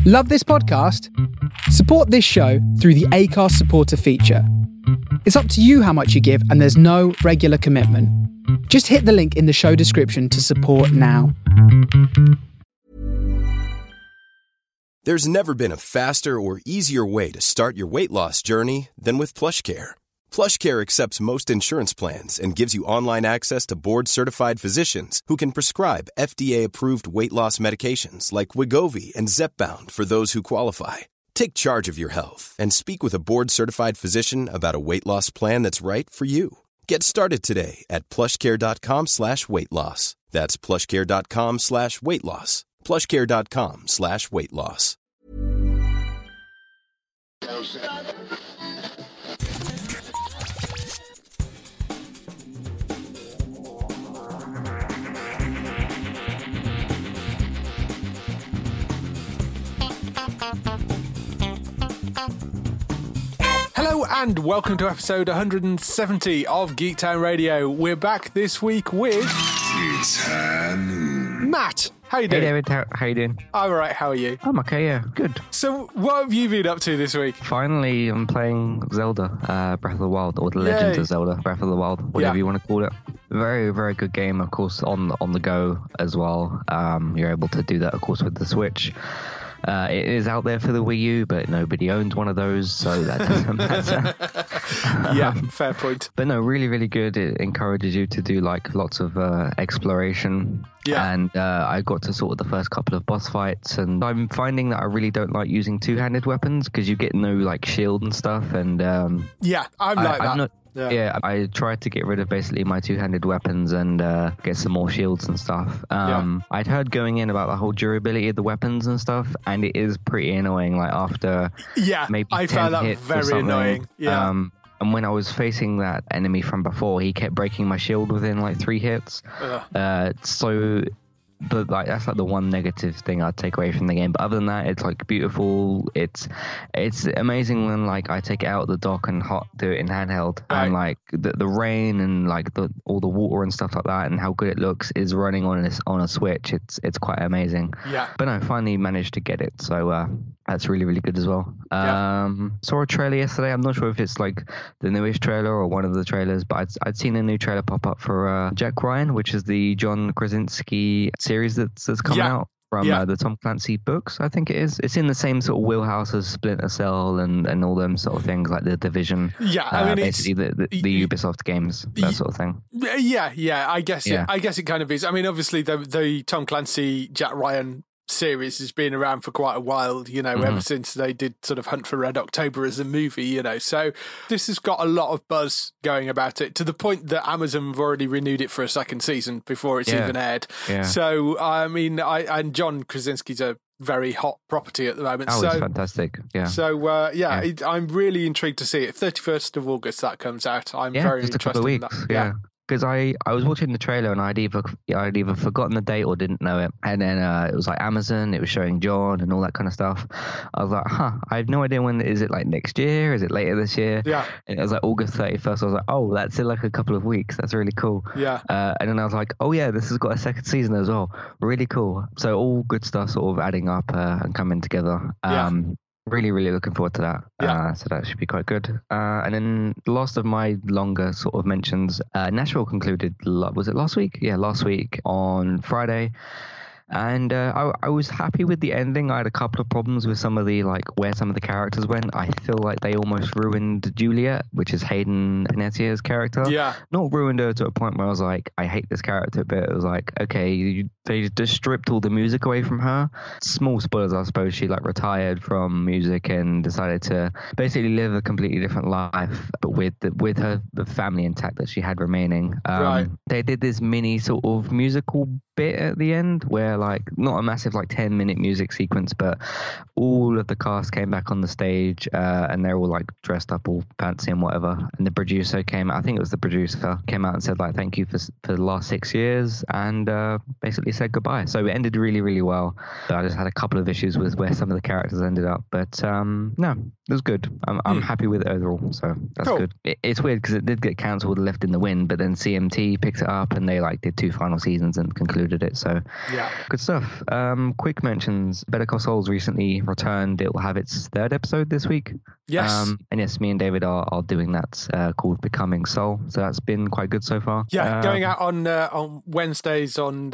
Love this podcast? Support this show through the Acast supporter feature. It's up to you how much you give, and there's no regular commitment. Just hit the link in the show description to support now. There's never been a faster or easier way to start your weight loss journey than with PlushCare. PlushCare accepts most insurance plans and gives you online access to board-certified physicians who can prescribe FDA-approved weight loss medications like Wegovy and Zepbound for those who qualify. Take charge of your health and speak with a board-certified physician about a weight loss plan that's right for you. Get started today at plushcare.com/weight loss. That's plushcare.com/weight loss. plushcare.com/weight loss. Hello and welcome to episode 170 of Geektown Radio. We're back this week with Matt. How you doing? Hey David, how you doing? I'm alright, how are you? I'm okay, yeah, good. So what have you been up to this week? Finally, I'm playing Zelda, Breath of the Wild, or The Legend of Zelda, Breath of the Wild, whatever you want to call it. Very, very good game, of course, on the go as well. You're able to do that, of course, with the Switch. It is out there for the Wii U, but nobody owns one of those, so that doesn't matter. Yeah, fair point. But no, really, really good. It encourages you to do like lots of exploration. Yeah. And I got to sort of the first couple of boss fights, and I'm finding that I really don't like using two-handed weapons because you get no like shield and stuff. And yeah, I'm like that. Yeah, I tried to get rid of basically my two-handed weapons and get some more shields and stuff. I'd heard going in about the whole durability of the weapons and stuff, and it is pretty annoying. Like after maybe I 10 found that hits very or something, annoying. Yeah. And when I was facing that enemy from before, he kept breaking my shield within like 3 hits. But like that's like the one negative thing I'd take away from the game. But other than that, it's like beautiful. It's amazing when like I take it out of the dock and do it in handheld, and like the rain and like all the water and stuff like that, and how good it looks is running on a Switch. It's quite amazing. Yeah. But I finally managed to get it, so that's really, really good as well. Saw a trailer yesterday. I'm not sure if it's like the newest trailer or one of the trailers, but I'd seen a new trailer pop up for Jack Ryan, which is the John Krasinski series that's coming out from the Tom Clancy books, I think it is. It's in the same sort of wheelhouse as Splinter Cell and all them sort of things, like the Division. Yeah, I mean, basically the Ubisoft games, that sort of thing. Yeah. I guess it kind of is. I mean, obviously the Tom Clancy Jack Ryan series has been around for quite a while, ever since they did sort of Hunt for Red October as a movie, so this has got a lot of buzz going about it, to the point that Amazon have already renewed it for a second season before it's even aired. So I mean, and John Krasinski's a very hot property at the moment. Oh, it's fantastic. So I'm really intrigued to see it. 31st of August that comes out. I'm very just interested a couple of weeks. in that. Because I was watching the trailer and I'd either forgotten the date or didn't know it, and then it was like Amazon, it was showing John and all that kind of stuff. I was like, I have no idea when. Is it like next year? Is it later this year? Yeah. And it was like August 31st. I was like, oh, that's in like a couple of weeks. That's really cool. Yeah. And then I was like, oh yeah, this has got a second season as well. Really cool. So all good stuff sort of adding up and coming together. Really, really looking forward to that. So that should be quite good. And then the last of my longer sort of mentions, Nashville concluded, was it last week? Yeah, last week on Friday. And I was happy with the ending. I had a couple of problems with some of the, like, where some of the characters went. I feel like they almost ruined Juliet, which is Hayden Panettie's character. Yeah. Not ruined her to a point where I was like, I hate this character, but it was like, okay, they just stripped all the music away from her. Small spoilers, I suppose. She, like, retired from music and decided to basically live a completely different life, but with the family intact that she had remaining. They did this mini sort of musical bit at the end where, like, not a massive like 10-minute music sequence, but all of the cast came back on the stage and they're all like dressed up all fancy and whatever, and the producer came out and said like thank you for the last 6 years, and basically said goodbye. So it ended really, really well, but I just had a couple of issues with where some of the characters ended up, but no, it was good. I'm happy with it overall, so that's cool. Good. It's weird because it did get cancelled, left in the wind, but then CMT picked it up and they like did 2 final seasons and concluded it, so Good stuff. Quick mentions. Better Call Saul's recently returned. It will have its 3rd episode this week. Yes. And yes, me and David are doing that called Becoming Saul. So that's been quite good so far. Yeah, going out on Wednesdays on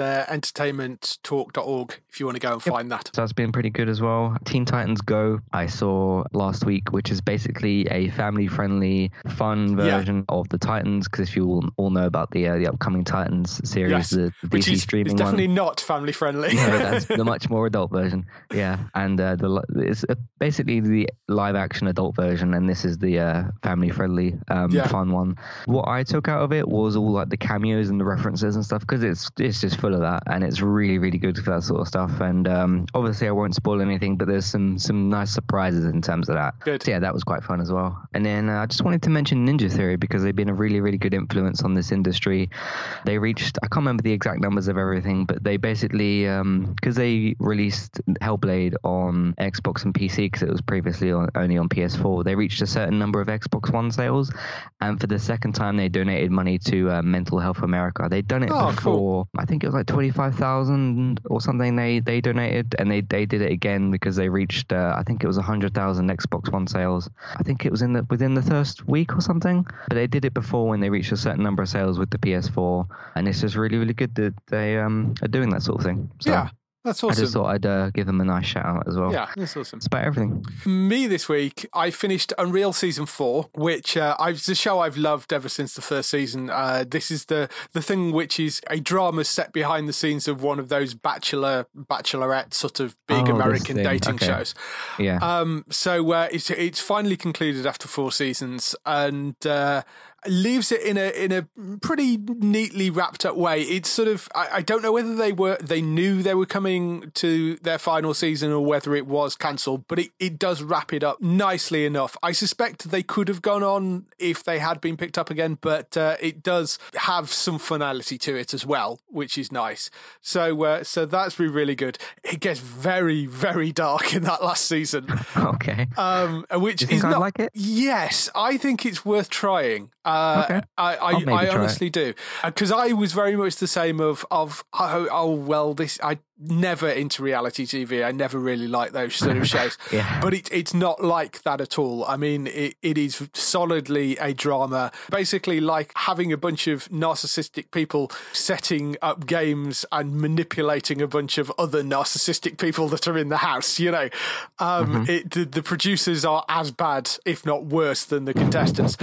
entertainmenttalk.org if you want to go and find that. So that's been pretty good as well. Teen Titans Go, I saw last week, which is basically a family-friendly, fun version of the Titans, because if you all know about the upcoming Titans series, the DC streaming one. It's definitely not family-friendly. No, that's the much more adult version. Yeah, and it's basically the live-action adult version, and this is the family-friendly, fun one. What I took out of it was all like the cameos and the references and stuff, because it's just full of that, and it's really, really good for that sort of stuff. And obviously I won't spoil anything, but there's some nice surprises in terms of that. Good. So yeah, that was quite fun as well. And then I just wanted to mention Ninja Theory, because they've been a really, really good influence on this industry. They reached, I can't remember the exact numbers of everything, but they basically, because they released Hellblade on Xbox and PC, because it was previously only on PS4, they reached a certain number of Xbox One sales, and for the second time they donated money to Mental Health America. They'd done it before. Cool. I think it was like 25,000 or something they donated, and they did it again because they reached I think it was 100,000 Xbox One sales. I think it was within the first week or something, but they did it before when they reached a certain number of sales with the PS4, and it's just really, really good that they are doing that sort of thing. So, yeah. That's awesome. I just thought I'd give them a nice shout out as well. Yeah, that's awesome. It's about everything. Me this week, I finished Unreal Season 4, which it's a show I've loved ever since the first season. This is the thing which is a drama set behind the scenes of one of those bachelorette sort of big American dating shows. Yeah. So it's finally concluded after 4 seasons, and leaves it in a pretty neatly wrapped up way. It's sort of, I don't know whether they knew they were coming to their final season or whether it was cancelled, but it does wrap it up nicely enough. I suspect they could have gone on if they had been picked up again, but it does have some finality to it as well, which is nice. So that's really good. It gets very, very dark in that last season. Okay. Which you think is I'd not like it? Yes, I think it's worth trying. Okay. I honestly do, because I was very much the same of I never into reality TV. I never really liked those sort of shows. Yeah. But it's not like that at all. I mean, it is solidly a drama, basically like having a bunch of narcissistic people setting up games and manipulating a bunch of other narcissistic people that are in the house, you know. The producers are as bad, if not worse, than the contestants.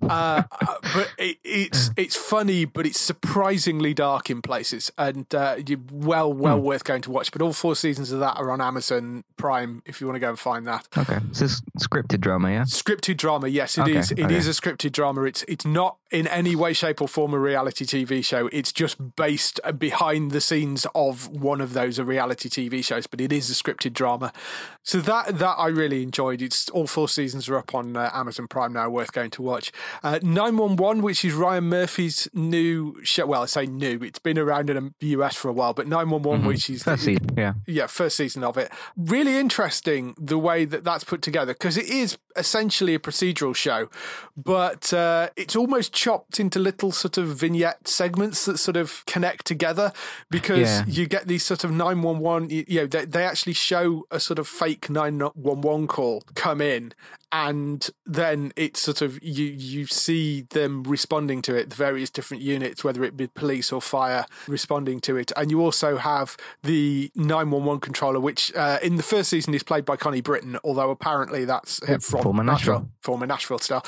But it's funny, but it's surprisingly dark in places, and well worth going to watch. But all 4 seasons of that are on Amazon Prime if you want to go and find that. Okay, so it's scripted drama, yeah? Scripted drama, yes, it is. It is a scripted drama. It's not in any way, shape or form a reality TV show. It's just based behind the scenes of one of those reality TV shows, but it is a scripted drama. So that I really enjoyed. It's all 4 seasons are up on Amazon Prime now, worth going to watch. 911, which is Ryan Murphy's new show. Well, I say new. It's been around in the US for a while, but 911, which is first season, first season of it. Really interesting the way that's put together, because it is essentially a procedural show, but it's almost chopped into little sort of vignette segments that sort of connect together, because you get these sort of 911. They actually show a sort of fake 911 call come in, and then it's sort of you see them responding to it, the various different units, whether it be police or fire, responding to it. And you also have the 911 controller, which in the first season is played by Connie Britton, although apparently that's from former Nashville star.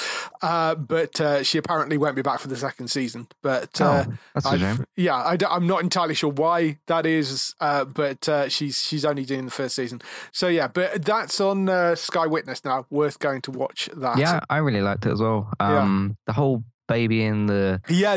But she apparently won't be back for the second season. But that's a shame. I'm not entirely sure why that is, but she's only doing the first season. So yeah, but that's on Sky Witness now, worth going to watch that. Yeah, I really liked it as well. The whole baby in the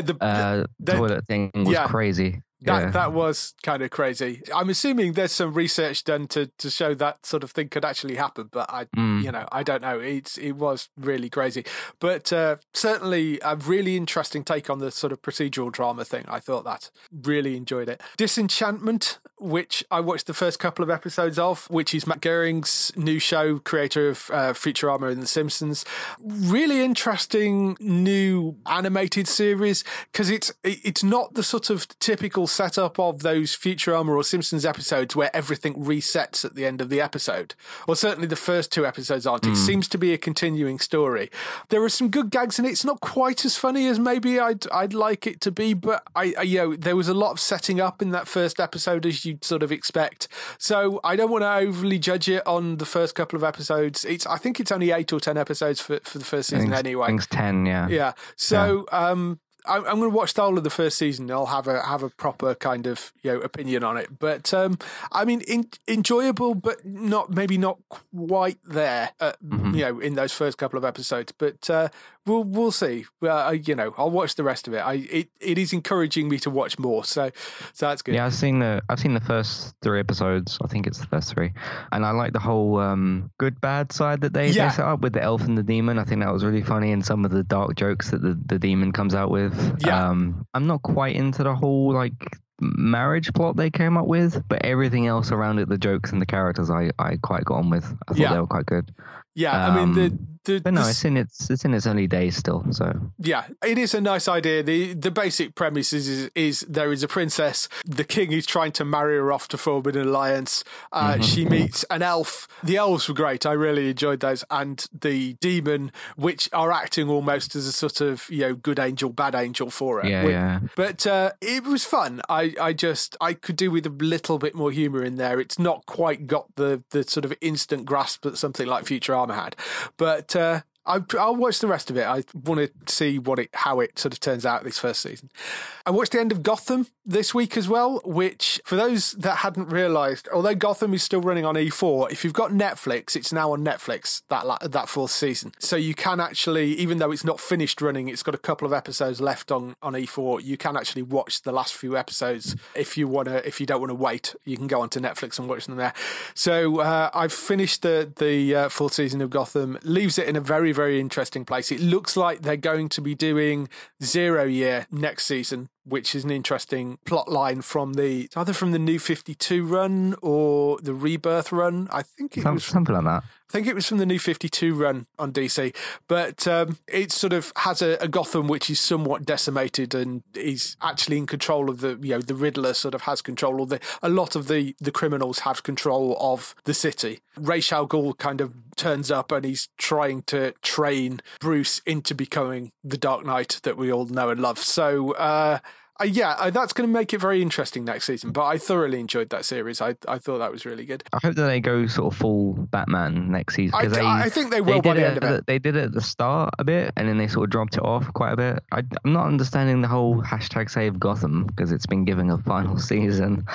toilet thing was crazy. That was kind of crazy. I'm assuming there's some research done to show that sort of thing could actually happen, but I don't know. It was really crazy, but certainly a really interesting take on the sort of procedural drama thing. I thought that. Really enjoyed it. Disenchantment, which I watched the first couple of episodes of, which is Matt Groening's new show, creator of Futurama and The Simpsons. Really interesting new animated series, because it's not the sort of typical typical setup of those Futurama or Simpsons episodes where everything resets at the end of the episode. Or certainly the first two episodes aren't. It seems to be a continuing story. There are some good gags in it. It's not quite as funny as maybe I'd like it to be, but there was a lot of setting up in that first episode, as you'd sort of expect. So I don't want to overly judge it on the first couple of episodes. I think it's only 8 or 10 episodes for the first season anyway. I think it's 10, yeah. Yeah. So I'm going to watch the whole of the first season. I'll have a proper kind of opinion on it. But I mean, enjoyable, but maybe not quite there. In those first couple of episodes. But we'll see. I'll watch the rest of it. It is encouraging me to watch more. So that's good. Yeah, I've seen the first 3 episodes. I think it's the first 3, and I like the whole good bad side that they set up with the elf and the demon. I think that was really funny, and some of the dark jokes that the demon comes out with. Yeah. I'm not quite into the whole marriage plot they came up with, but everything else around it, the jokes and the characters, I quite got on with. I thought they were quite good. Yeah, I mean but no, it's in its early days still. So yeah, it is a nice idea. The basic premise is there is a princess. The king is trying to marry her off to form an alliance. She meets an elf. The elves were great. I really enjoyed those, and the demon, which are acting almost as a sort of good angel, bad angel for her. Yeah. But it was fun. I could do with a little bit more humour in there. It's not quite got the sort of instant grasp that something like Futurama had, but I'll watch the rest of it. I want to see how it sort of turns out this first season. I watched the end of Gotham this week as well, which, for those that hadn't realised, although Gotham is still running on E4, if you've got Netflix, it's now on Netflix, that fourth season. So you can actually, even though it's not finished running, it's got a couple of episodes left on E4, you can actually watch the last few episodes if you don't want to wait. You can go onto Netflix and watch them there. So I've finished the full season of Gotham. Leaves it in a very, very interesting place. It looks like they're going to be doing 0 Year next season, which is an interesting plot line from either from the New 52 run or the Rebirth run. I think it was something like that. I think it was from the New 52 run on DC, but it sort of has a Gotham which is somewhat decimated and is actually in control of the Riddler sort of has control, or a lot of the criminals have control of the city. Ra's al Ghul kind of turns up and he's trying to train Bruce into becoming the Dark Knight that we all know and love. So that's going to make it very interesting next season, but I thoroughly enjoyed that series. I thought that was really good. I hope that they go sort of full Batman next season. I think they will by the end of it. They did it at the start a bit, and then they sort of dropped it off quite a bit. I'm not understanding the whole #Save Gotham, because it's been given a final season.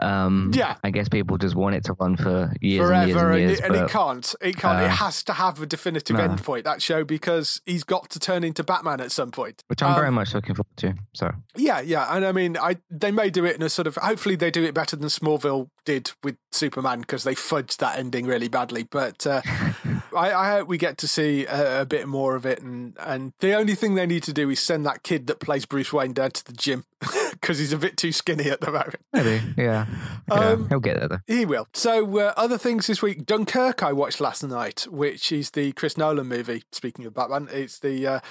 I guess people just want it to run for years forever, and years. And it can't. It has to have a definitive endpoint, that show, because he's got to turn into Batman at some point. Which I'm very much looking forward to. So Yeah, and I mean, they may do it in a sort of, hopefully they do it better than Smallville did with Superman, because they fudged that ending really badly. But I hope we get to see a bit more of it. And the only thing they need to do is send that kid that plays Bruce Wayne down to the gym, because he's a bit too skinny at the moment. Maybe, yeah. He'll get there though. He will. So other things this week, Dunkirk I watched last night, which is the Chris Nolan movie. Speaking of Batman, it's the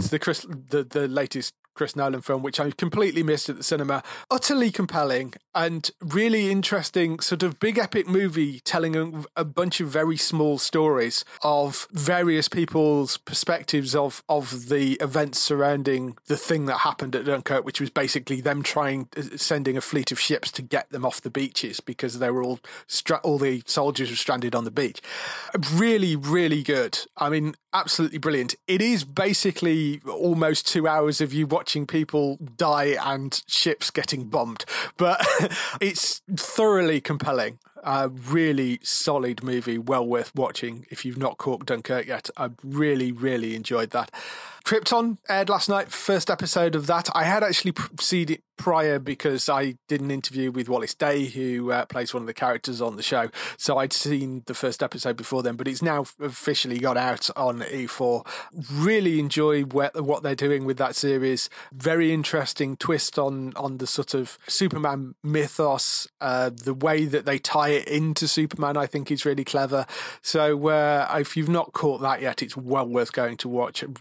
latest Chris Nolan film, which I completely missed at the cinema. Utterly compelling and really interesting, sort of big epic movie telling a bunch of very small stories of various people's perspectives of the events surrounding the thing that happened at Dunkirk, which was basically them sending a fleet of ships to get them off the beaches because they were all the soldiers were stranded on the beach. Really, really good. I mean, absolutely brilliant. It is basically almost 2 hours of you watching people die and ships getting bombed, but it's thoroughly compelling. Really solid movie, well worth watching if you've not caught Dunkirk yet. I really, really enjoyed that. Krypton aired last night, first episode of that. I had actually seen it prior because I did an interview with Wallace Day, who plays one of the characters on the show. So I'd seen the first episode before then, but it's now officially got out on E4. Really enjoy what they're doing with that series. Very interesting twist on the sort of Superman mythos. The way that they tie it into Superman, I think, is really clever. So if you've not caught that yet, it's well worth going to watch. Really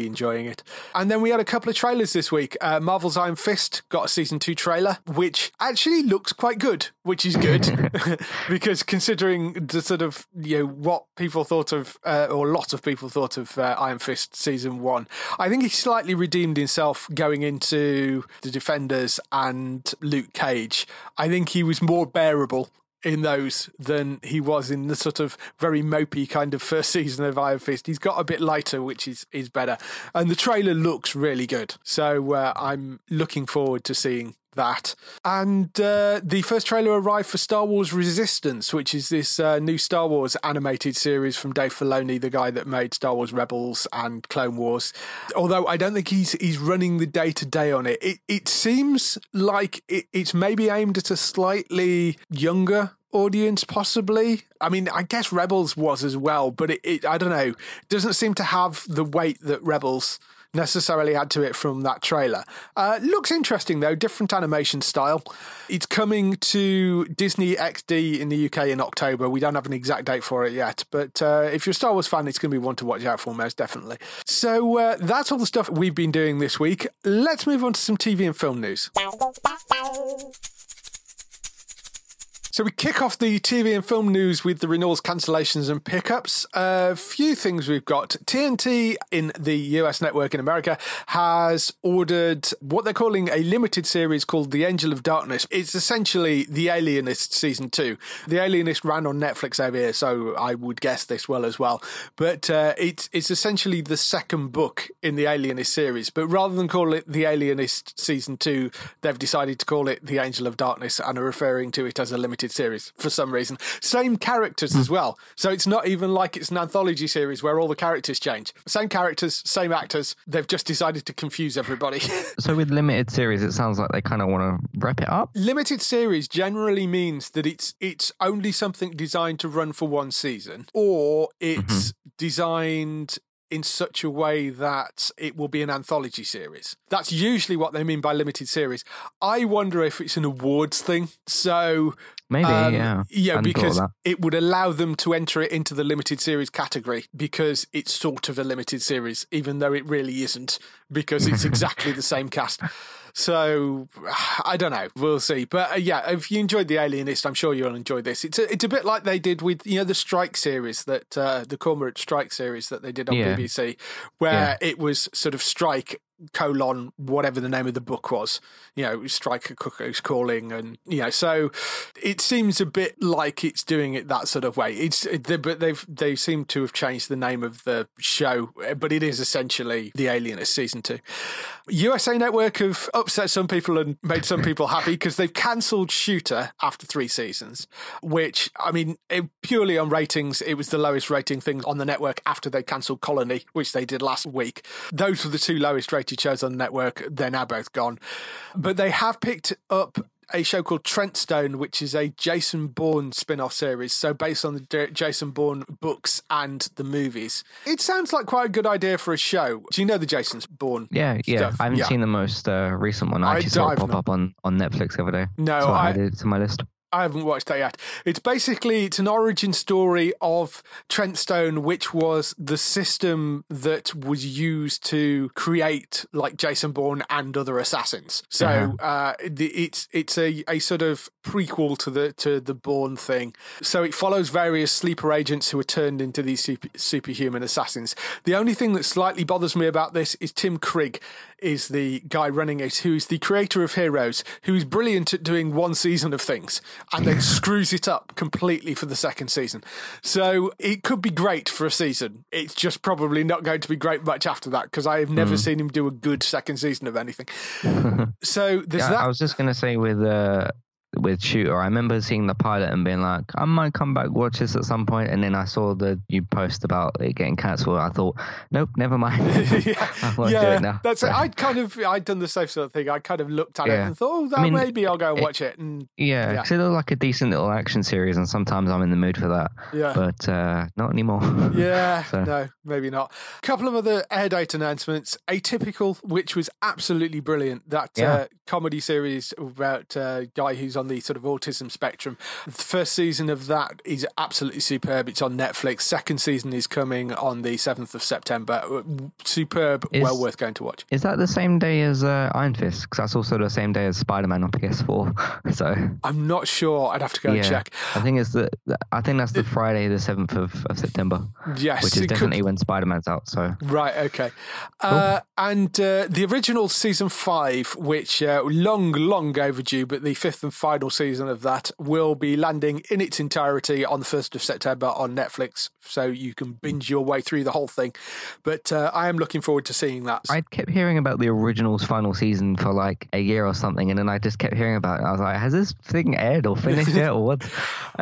enjoying it. And then we had a couple of trailers this week. Marvel's Iron Fist got a season 2 trailer, which actually looks quite good, which is good because considering the sort of, what people thought of, or lots of people thought of Iron Fist season 1, I think he slightly redeemed himself going into the Defenders and Luke Cage. I think he was more bearable in those than he was in the sort of very mopey kind of first season of Iron Fist. He's got a bit lighter, which is better. And the trailer looks really good. So I'm looking forward to seeing that. And the first trailer arrived for Star Wars Resistance, which is this new Star Wars animated series from Dave Filoni, the guy that made Star Wars Rebels and Clone Wars. Although I don't think he's running the day-to-day on it. It seems like it's maybe aimed at a slightly younger audience, possibly. I mean, I guess Rebels was as well, but it I don't know, doesn't seem to have the weight that Rebels necessarily had to it from that trailer. Looks interesting though, different animation style. It's coming to Disney XD in the UK in October. We don't have an exact date for it yet, but if you're a Star Wars fan, it's going to be one to watch out for, most definitely. So that's all the stuff we've been doing this week. Let's move on to some TV and film news. So we kick off the TV and film news with the renewals, cancellations and pickups. A few things we've got. TNT in the US network in America has ordered what they're calling a limited series called The Angel of Darkness. It's essentially The Alienist Season 2. The Alienist ran on Netflix over here, so I would guess this well as well. But it's essentially the second book in the Alienist series. But rather than call it The Alienist Season 2, they've decided to call it The Angel of Darkness and are referring to it as a limited series for some reason. Same characters as well. So it's not even like it's an anthology series where all the characters change. Same characters, same actors. They've just decided to confuse everybody. So with limited series, it sounds like they kind of want to wrap it up. Limited series generally means that it's only something designed to run for one season, or it's designed in such a way that it will be an anthology series. That's usually what they mean by limited series. I wonder if it's an awards thing. So maybe, yeah, because it would allow them to enter it into the limited series category because it's sort of a limited series, even though it really isn't, because it's exactly the same cast. So I don't know. We'll see. But yeah, if you enjoyed The Alienist, I'm sure you'll enjoy this. It's a bit like they did with the Strike series, that the Cormorant Strike series that they did on BBC, where it was sort of Strike : whatever the name of the book was, Strike a Cuckoo's Calling, and so it seems a bit like it's doing it that sort of way. But they seem to have changed the name of the show, but it is essentially The Alienist Season 2. USA Network have upset some people and made some people happy because they've cancelled Shooter after 3 seasons, which, I mean, purely on ratings, it was the lowest rating thing on the network after they cancelled Colony, which they did last week. Those were the 2 lowest rated shows on the network. They're now both gone. But they have picked up a show called Trentstone, which is a Jason Bourne spin-off series, so based on the Jason Bourne books and the movies. It sounds like quite a good idea for a show. Do you know the Jason Bourne stuff? I haven't seen the most recent one. I actually saw it pop up on Netflix the other day. No, so I added it to my list. I haven't watched that yet. It's an origin story of Trentstone, which was the system that was used to create like Jason Bourne and other assassins. So it's a sort of prequel to the Bourne thing. So it follows various sleeper agents who are turned into these superhuman assassins. The only thing that slightly bothers me about this is Tim Krigg is the guy running it, who's the creator of Heroes, who's brilliant at doing one season of things and then screws it up completely for the second season. So it could be great for a season. It's just probably not going to be great much after that, because I have never seen him do a good second season of anything. So there's that. I was just going to say with Shooter, I remember seeing the pilot and being like, I might come back watch this at some point, and then I saw you post about it getting cancelled. I thought, nope, never mind. I won't do it now. That's it. I'd done the same sort of thing. I kind of looked at it and thought, maybe I'll go and watch it. And because it looked like a decent little action series, and sometimes I'm in the mood for that. Yeah, but not anymore. Yeah, so. No, maybe not. A couple of other air date announcements. Atypical, which was absolutely brilliant. That comedy series about a guy who's on the sort of autism spectrum. The first season of that is absolutely superb. It's on Netflix. Second season is coming on the 7th of September. Superb, well worth going to watch. Is that the same day as Iron Fist? Because that's also the same day as Spider-Man on PS4. So I'm not sure. I'd have to go and check. I think that's the Friday, the 7th of September. Yes, which is definitely when Spider-Man's out. So right, okay. Cool. And the original season 5, which long overdue, but the 5th and final season of that will be landing in its entirety on the 1st of September on Netflix, so you can binge your way through the whole thing. But I am looking forward to seeing that. I kept hearing about the original's final season for like a year or something, and then I just kept hearing about it. I was like, has this thing aired or finished yet, or what?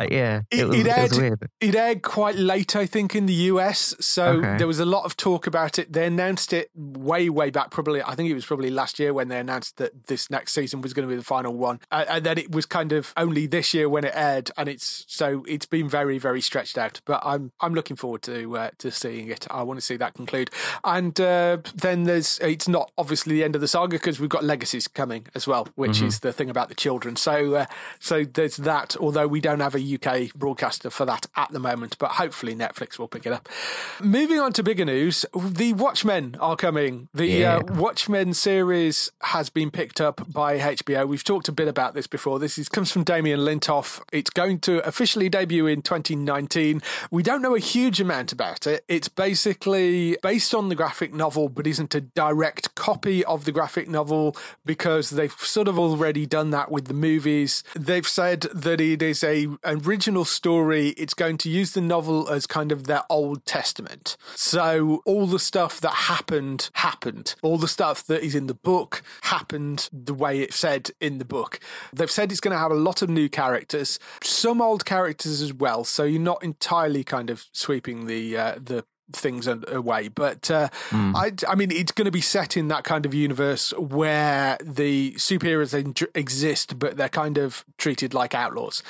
It was weird. It aired quite late, I think, in the US, so there was a lot of talk about it. They announced it way back, I think it was probably last year when they announced that this next season was going to be the final one, and then it was kind of only this year when it aired, and it's been very, very stretched out. But I'm looking forward to seeing it. I want to see that conclude. And then it's not obviously the end of the saga, because we've got Legacies coming as well, which is the thing about the children. So there's that, although we don't have a UK broadcaster for that at the moment, but hopefully Netflix will pick it up. Moving on to bigger news, the Watchmen are coming. The Watchmen series has been picked up by HBO. We've talked a bit about this before. This comes from Damien Lintoff. It's going to officially debut in 2019. We don't know a huge amount about it. It's basically based on the graphic novel, but isn't a direct copy of the graphic novel, because they've sort of already done that with the movies. They've said that it is an original story. It's going to use the novel as kind of their Old Testament. So all the stuff that happened. All the stuff that is in the book happened the way it said in the book. They've said it's going to have a lot of new characters, some old characters as well, so you're not entirely kind of sweeping the things away, but I mean, it's going to be set in that kind of universe where the superheroes exist, but they're kind of treated like outlaws.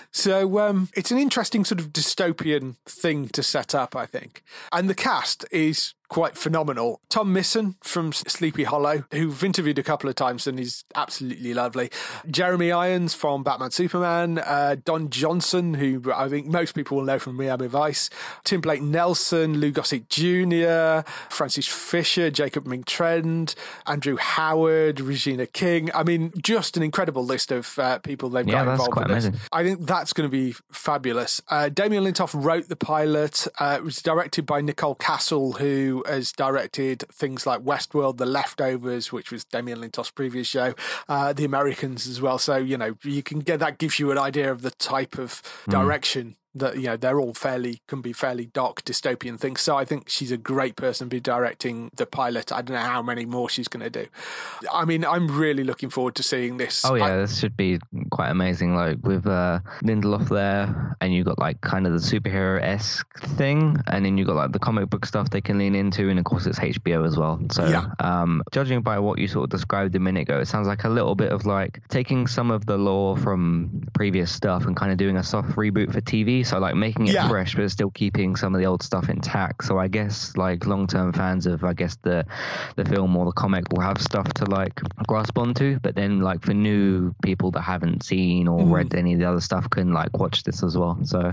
So it's an interesting sort of dystopian thing to set up, I think. And the cast is quite phenomenal. Tom Misson from Sleepy Hollow, who've interviewed a couple of times and is absolutely lovely. Jeremy Irons from Batman Superman. Don Johnson, who I think most people will know from Miami Vice. Tim Blake Nelson, Lou Gossett Jr., Francis Fisher, Jacob Ming-Trend, Andrew Howard, Regina King. I mean, just an incredible list of people they've got involved with this. I think that's going to be fabulous. Damien Lintoff wrote the pilot. It was directed by Nicole Castle, who has directed things like Westworld, The Leftovers, which was Damien Lintoff's previous show, The Americans as well. So, you can get, that gives you an idea of the type of direction that, they're all can be fairly dark dystopian things. So I think she's a great person to be directing the pilot. I don't know how many more she's going to do. I mean, I'm really looking forward to seeing this. Oh yeah, this should be quite amazing. Like with Lindelof there, and you got like kind of the superhero-esque thing, and then you got like the comic book stuff they can lean into, and of course it's HBO as well. So judging by what you sort of described a minute ago, it sounds like a little bit of like taking some of the lore from previous stuff and kind of doing a soft reboot for TV. So like making it fresh, but still keeping some of the old stuff intact. So I guess like long-term fans of, I guess, the film or the comic will have stuff to like grasp onto. But then like for new people that haven't seen or read any of the other stuff can like watch this as well. So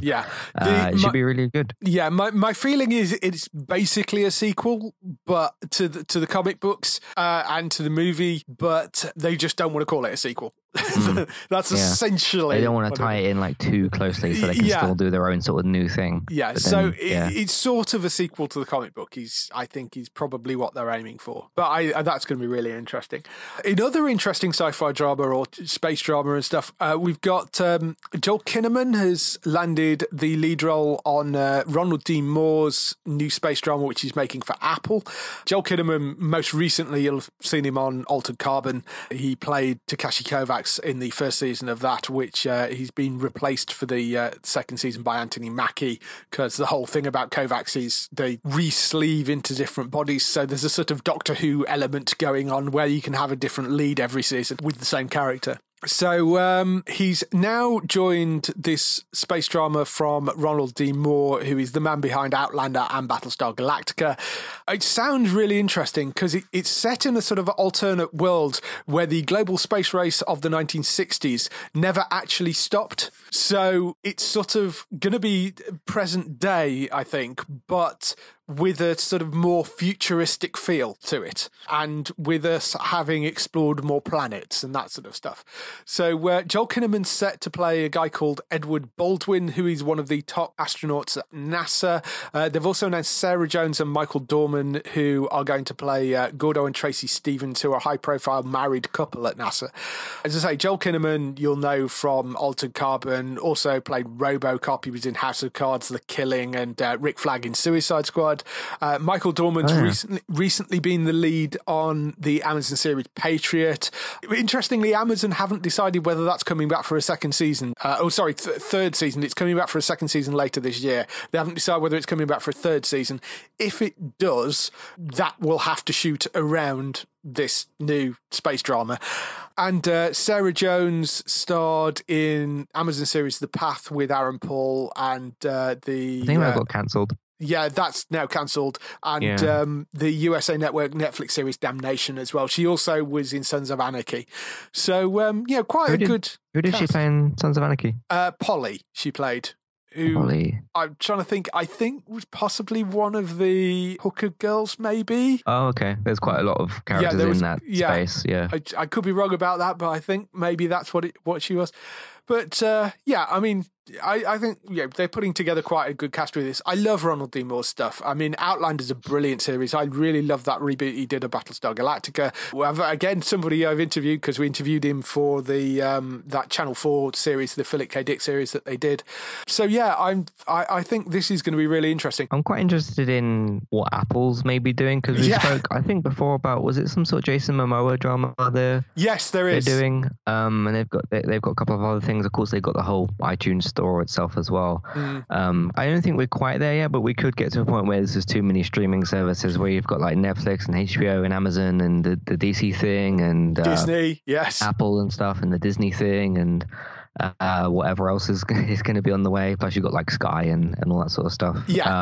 it should be really good. Yeah, my feeling is it's basically a sequel, but to the comic books and to the movie, but they just don't want to call it a sequel. That's essentially. They don't want to tie it in like too closely, so they can still do their own sort of new thing. Yeah, so it's sort of a sequel to the comic book. I think is probably what they're aiming for. But that's going to be really interesting. In other interesting sci-fi drama or space drama and stuff, we've got Joel Kinnaman has landed the lead role on Ronald D. Moore's new space drama, which he's making for Apple. Joel Kinnaman, most recently, you'll have seen him on Altered Carbon. He played Takashi Kovacs in the first season of that, which he's been replaced for the second season by Anthony Mackie, because the whole thing about Kovacs is they re-sleeve into different bodies, so there's a sort of Doctor Who element going on where you can have a different lead every season with the same character. So he's now joined this space drama from Ronald D. Moore, who is the man behind Outlander and Battlestar Galactica. It sounds really interesting because it's set in a sort of alternate world where the global space race of the 1960s never actually stopped. So it's sort of going to be present day, I think, but with a sort of more futuristic feel to it, and with us having explored more planets and that sort of stuff. So Joel Kinnaman's set to play a guy called Edward Baldwin, who is one of the top astronauts at NASA. They've also announced Sarah Jones and Michael Dorman, who are going to play Gordo and Tracy Stevens, who are a high-profile married couple at NASA. As I say, Joel Kinnaman, you'll know from Altered Carbon, also played RoboCop. He was in House of Cards, The Killing, and Rick Flag in Suicide Squad. Michael Dorman's recently been the lead on the Amazon series Patriot. Interestingly, Amazon haven't decided whether that's coming back for a second season. Third season. It's coming back for a second season later this year. They haven't decided whether it's coming back for a third season. If it does, that will have to shoot around this new space drama. And Sarah Jones starred in Amazon series The Path with Aaron Paul and I think that got cancelled. Yeah, that's now cancelled. And the USA Network Netflix series Damnation as well. She also was in Sons of Anarchy. So, quite a good Who did she play in Sons of Anarchy? Polly, she played. Polly. I'm trying to think. I think was possibly one of the hooker girls, maybe. Oh, okay. There's quite a lot of characters in that space. Yeah, I could be wrong about that, but I think maybe that's what she was. But I mean, I think they're putting together quite a good cast with this. I love Ronald D. Moore's stuff. I mean, Outlander's a brilliant series. I really love that reboot he did of Battlestar Galactica. Again, somebody I've interviewed because we interviewed him for the that Channel 4 series, the Philip K. Dick series that they did. So I think this is going to be really interesting. I'm quite interested in what Apple's maybe doing because we spoke, I think, before about, was it some sort of Jason Momoa drama there? Yes, there is. They're doing, and they've got a couple of other things. Of course, they've got the whole iTunes store itself as well. I don't think we're quite there yet, but we could get to a point where there's just too many streaming services where you've got like Netflix and HBO and Amazon and the DC thing and Disney, yes, Apple and stuff and the Disney thing and whatever else is going to be on the way. Plus you've got like Sky and all that sort of stuff.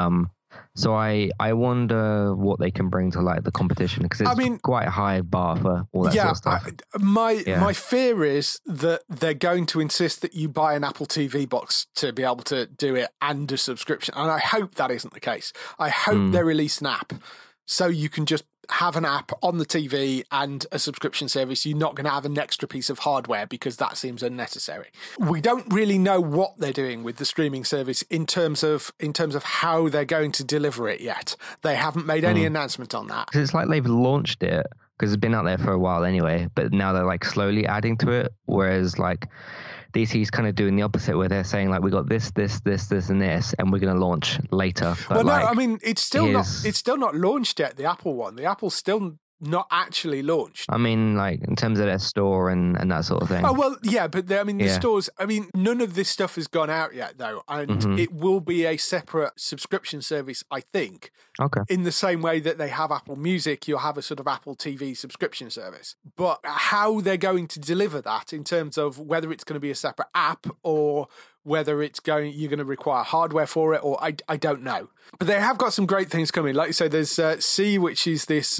So I wonder what they can bring to like the competition because it's quite a high bar for all that sort of stuff. My fear is that they're going to insist that you buy an Apple TV box to be able to do it and a subscription. And I hope that isn't the case. I hope they release an app so you can just have an app on the TV and a subscription service. You're not going to have an extra piece of hardware because that seems unnecessary. We don't really know what they're doing with the streaming service in terms of how they're going to deliver it yet. They haven't made any announcement on that. It's like they've launched it because it's been out there for a while anyway, but now they're like slowly adding to it. Whereas like DC's kind of doing the opposite where they're saying like we got this and this and we're going to launch later. But it's still not launched yet, the Apple one. The Apple's still not actually launched. I mean, like in terms of their store and that sort of thing. Oh, well, yeah, but the stores, none of this stuff has gone out yet though. And it will be a separate subscription service, I think. Okay. In the same way that they have Apple Music, you'll have a sort of Apple TV subscription service. But how they're going to deliver that in terms of whether it's going to be a separate app or whether you're going to require hardware for it, or I don't know. But they have got some great things coming. Like you say, there's C, which is this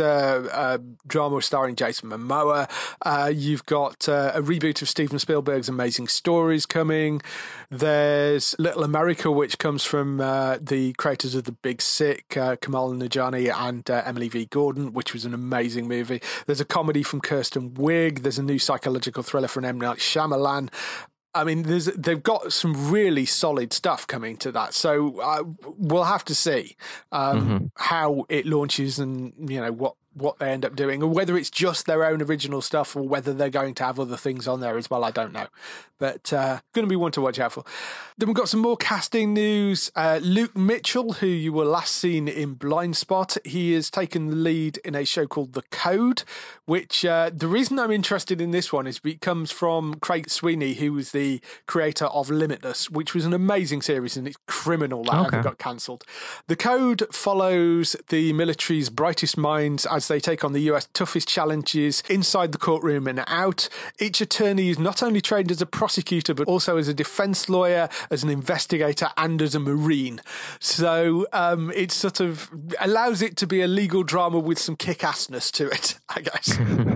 drama starring Jason Momoa. You've got a reboot of Steven Spielberg's Amazing Stories coming. There's Little America, which comes from the creators of The Big Sick, Kamal Najani and Emily V. Gordon, which was an amazing movie. There's a comedy from Kirsten Wiig. There's a new psychological thriller from M. Night Shyamalan. I mean, they've got some really solid stuff coming to that. So we'll have to see how it launches and, what they end up doing, or whether it's just their own original stuff or whether they're going to have other things on there as well. I don't know. But going to be one to watch out for. Then we've got some more casting news. Luke Mitchell, who you were last seen in Blind Spot, he has taken the lead in a show called The Code, which the reason I'm interested in this one is it comes from Craig Sweeney, who was the creator of Limitless, which was an amazing series, and it's criminal that ever got cancelled. The Code follows the military's brightest minds as they take on the US toughest challenges inside the courtroom and out. Each attorney is not only trained as a prosecutor, but also as a defense lawyer, as an investigator, and as a Marine. So it sort of allows it to be a legal drama with some kick-assness to it, I guess.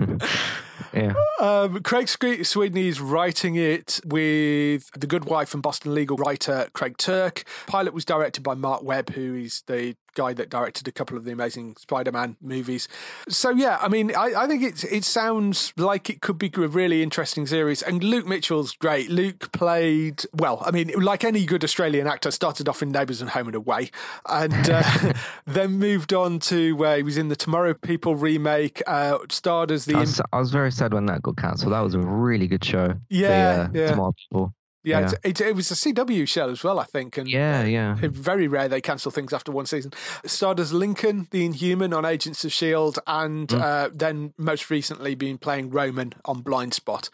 Yeah. Craig Sweeney is writing it with The Good Wife and Boston legal writer Craig Turk. Pilot was directed by Mark Webb, who is the guy that directed a couple of the Amazing Spider-Man movies. So yeah, I mean, I think it sounds like it could be a really interesting series. And Luke Mitchell's great. Luke played, well, I mean, like any good Australian actor, started off in Neighbours and Home and Away, and then moved on to where he was in the Tomorrow People remake, starred as the... I was very sad when that got cancelled. That was a really good show. Yeah, Tomorrow People. Yeah, it was a CW show as well, I think. And it's very rare they cancel things after one season. Starred as Lincoln, the Inhuman on Agents of S.H.I.E.L.D. and then most recently been playing Roman on Blind Spot.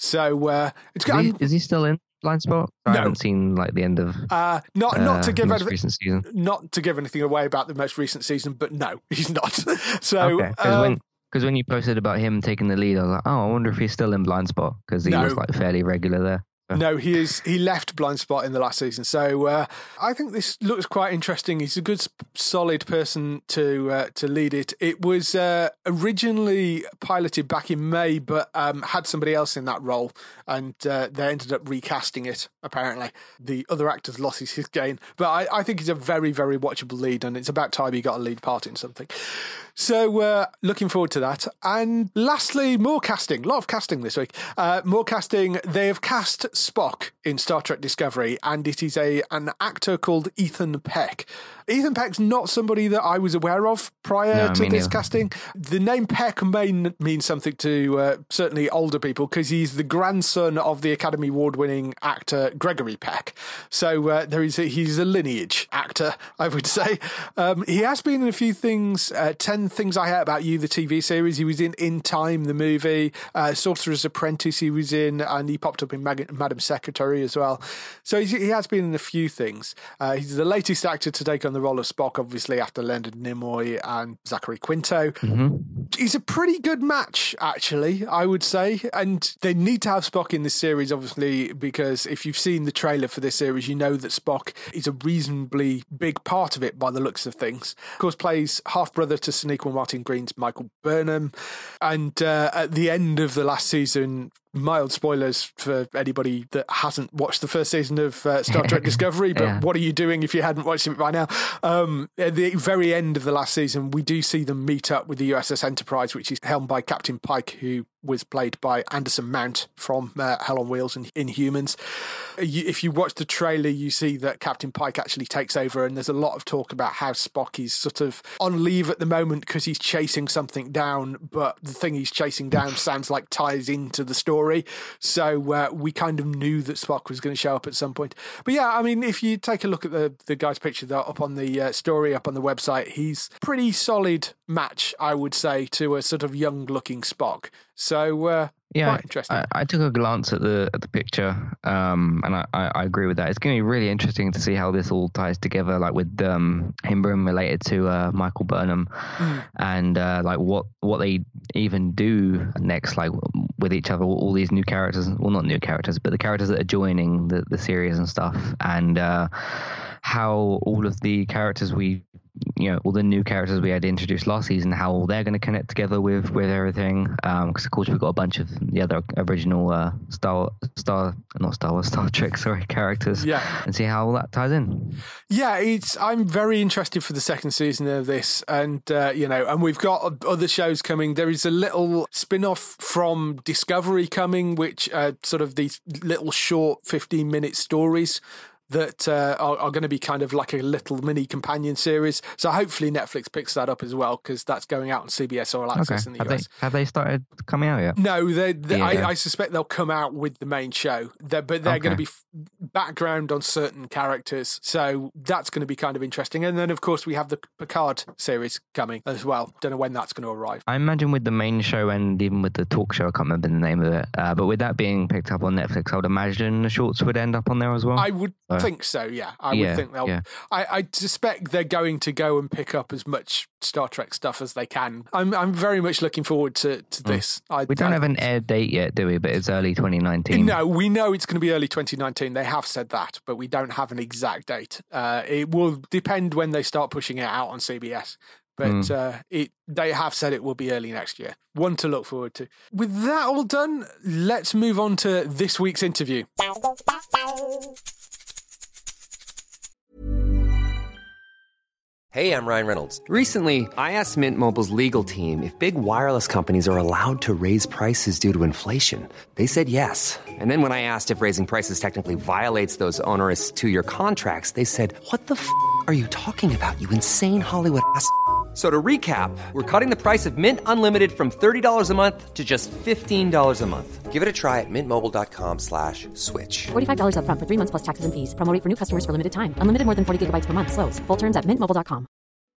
So it's good. Is he still in Blind Spot? No. I haven't seen like the end of not to give recent season. Not to give anything away about the most recent season, but no, he's not. So Because when you posted about him taking the lead, I was like, oh, I wonder if he's still in Blind Spot, because he was like fairly regular there. No, he is. He left Blind Spot in the last season, so I think this looks quite interesting. He's a good, solid person to lead it. It was originally piloted back in May, but had somebody else in that role, and they ended up recasting it. Apparently, the other actor's lost his gain, but I think he's a very, very watchable lead, and it's about time he got a lead part in something. So looking forward to that. And lastly, more casting. A lot of casting this week. More casting. They have cast Spock in Star Trek Discovery, and it is an actor called Ethan Peck. Ethan Peck's not somebody that I was aware of prior to this casting. The name Peck may mean something to certainly older people, because he's the grandson of the Academy Award-winning actor Gregory Peck. So he's a lineage actor, I would say. He has been in a few things. 10 Things I Hate About You, the TV series. He was in Time, the movie. Sorcerer's Apprentice he was in, and he popped up in Madam Secretary as well. So he has been in a few things. He's the latest actor to take on the role of Spock, obviously, after Leonard Nimoy and Zachary Quinto. Mm-hmm. He's a pretty good match, actually, I would say. And they need to have Spock in this series, obviously, because if you've seen the trailer for this series, you know that Spock is a reasonably big part of it by the looks of things. Of course, plays half-brother to Sonequa Martin Green's Michael Burnham. And at the end of the last season, mild spoilers for anybody that hasn't watched the first season of Star Trek Discovery, but what are you doing if you hadn't watched it by now? At the very end of the last season, we do see them meet up with the USS Enterprise, which is helmed by Captain Pike, who was played by Anderson Mount from Hell on Wheels and Inhumans. If you watch the trailer, you see that Captain Pike actually takes over, and there's a lot of talk about how Spock is sort of on leave at the moment because he's chasing something down, but the thing he's chasing down sounds like ties into the story. So we kind of knew that Spock was going to show up at some point. But yeah, I mean, if you take a look at the guy's picture that up on the story, up on the website, he's pretty solid match, I would say, to a sort of young-looking Spock. So quite interesting. I took a glance at the picture, and I agree with that. It's going to be really interesting to see how this all ties together, like with him being related to Michael Burnham, and like what they even do next, like with each other, all these new characters, well, not new characters, but the characters that are joining the series and stuff, and how all of the characters all the new characters we had introduced last season, how they're going to connect together with everything. Because of course we've got a bunch of the other original Star Trek characters. Yeah, and see how all that ties in. Yeah, I'm very interested for the second season of this, and and we've got other shows coming. There is a little spin-off from Discovery coming, which sort of these little short 15-minute stories that are going to be kind of like a little mini companion series. So hopefully Netflix picks that up as well, because that's going out on CBS All Access in the US. Have they started coming out yet? No, I suspect they'll come out with the main show. But they're going to be background on certain characters. So that's going to be kind of interesting. And then, of course, we have the Picard series coming as well. Don't know when that's going to arrive. I imagine with the main show and even with the talk show, I can't remember the name of it, but with that being picked up on Netflix, I would imagine the shorts would end up on there as well. I would would think so, yeah. I would think they'll... Yeah. I suspect they're going to go and pick up as much Star Trek stuff as they can. I'm very much looking forward to this. We don't have an air date yet, do we? But it's early 2019. No, we know it's going to be early 2019. They have said that, but we don't have an exact date. It will depend when they start pushing it out on CBS. But they have said it will be early next year. One to look forward to. With that all done, let's move on to this week's interview. Hey, I'm Ryan Reynolds. Recently, I asked Mint Mobile's legal team if big wireless companies are allowed to raise prices due to inflation. They said yes. And then when I asked if raising prices technically violates those onerous 2-year contracts, they said, "What the f*** are you talking about, you insane Hollywood ass?" So to recap, we're cutting the price of Mint Unlimited from $30 a month to just $15 a month. Give it a try at mintmobile.com/switch. $45 up front for 3 months plus taxes and fees. Promo rate for new customers for limited time. Unlimited more than 40 gigabytes per month. Slows full terms at mintmobile.com.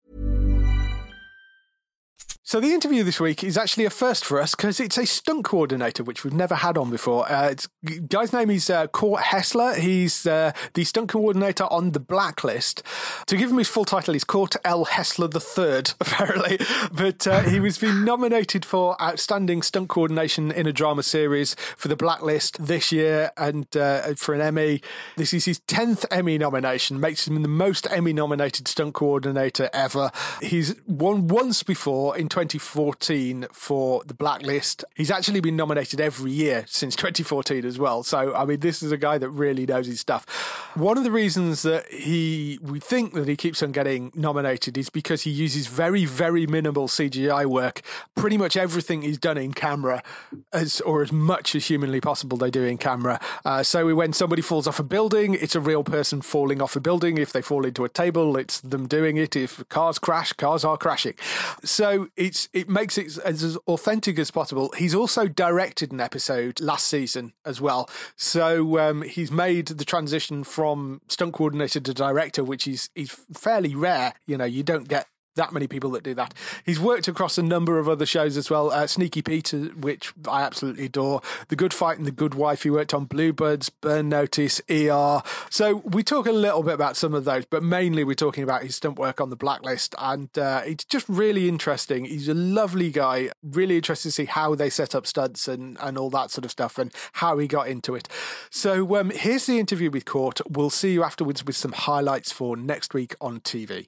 So the interview this week is actually a first for us because it's a stunt coordinator, which we've never had on before. Guy's name is Court Hessler. He's the stunt coordinator on The Blacklist. To give him his full title, he's Court L. Hessler III, apparently. But he was being nominated for Outstanding Stunt Coordination in a Drama Series for The Blacklist this year and for an Emmy. This is his 10th Emmy nomination, makes him the most Emmy-nominated stunt coordinator ever. He's won once before in 2014 for The Blacklist. He's actually been nominated every year since 2014 as well. So, I mean, this is a guy that really knows his stuff. One of the reasons that we think that he keeps on getting nominated is because he uses very, very minimal CGI work. Pretty much everything is done in camera, as much as humanly possible they do in camera. So when somebody falls off a building, it's a real person falling off a building. If they fall into a table, it's them doing it. If cars crash, cars are crashing. So it makes it as authentic as possible. He's also directed an episode last season as well. So he's made the transition from stunt coordinator to director, which is fairly rare. You know, you don't get that many people that do that. He's worked across a number of other shows as well. Sneaky Pete, which I absolutely adore. The Good Fight and The Good Wife. He worked on Bluebirds, Burn Notice, ER. So we talk a little bit about some of those, but mainly we're talking about his stunt work on The Blacklist. And it's just really interesting. He's a lovely guy. Really interested to see how they set up stunts and all that sort of stuff and how he got into it. So here's the interview with Court. We'll see you afterwards with some highlights for next week on TV.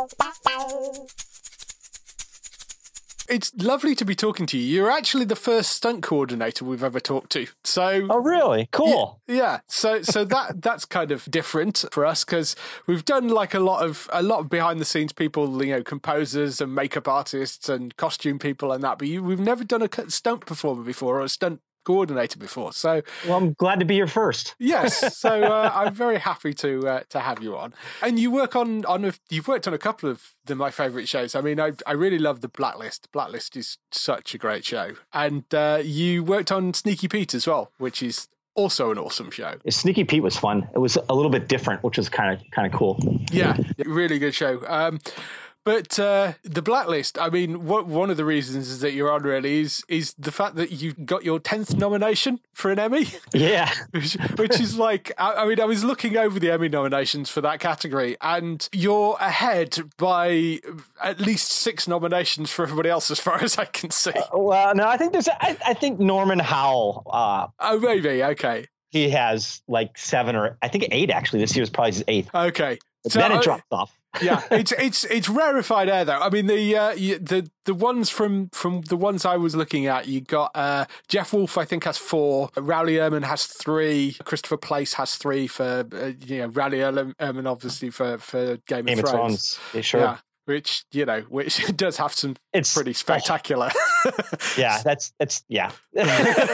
It's lovely to be talking to you. You're actually the first stunt coordinator we've ever talked to. So, oh, really? Cool. Yeah. So that's kind of different for us because we've done like a lot of behind the scenes people, you know, composers and makeup artists and costume people and that. But we've never done a stunt performer before or a stunt coordinator before. So, well, I'm glad to be your first. Yes. So I'm very happy to have you on. And you work you've worked on a couple of my favorite shows. I mean, I really love The Blacklist. Blacklist is such a great show. And you worked on Sneaky Pete as well, which is also an awesome show. Sneaky Pete was fun. It was a little bit different, which was kind of cool. Yeah, really good show. But The Blacklist, I mean, one of the reasons is that you're on really is the fact that you got your 10th nomination for an Emmy. Yeah. which is like, I mean, I was looking over the Emmy nominations for that category and you're ahead by at least 6 nominations for everybody else as far as I can see. Well, no, I think I think Norman Howell. Oh, maybe. Okay. He has like 7 or I think 8 actually. This year was probably his 8th. Okay. But then it dropped off. Yeah, it's rarefied air though. I mean the ones from the ones I was looking at, you got Jeff Wolfe I think has 4, Rowley Erman has 3, Christopher Place has 3 for Rowley Erman obviously for Game of Thrones. Yeah, sure. Yeah. Which does have some pretty spectacular. Yeah, that's yeah. They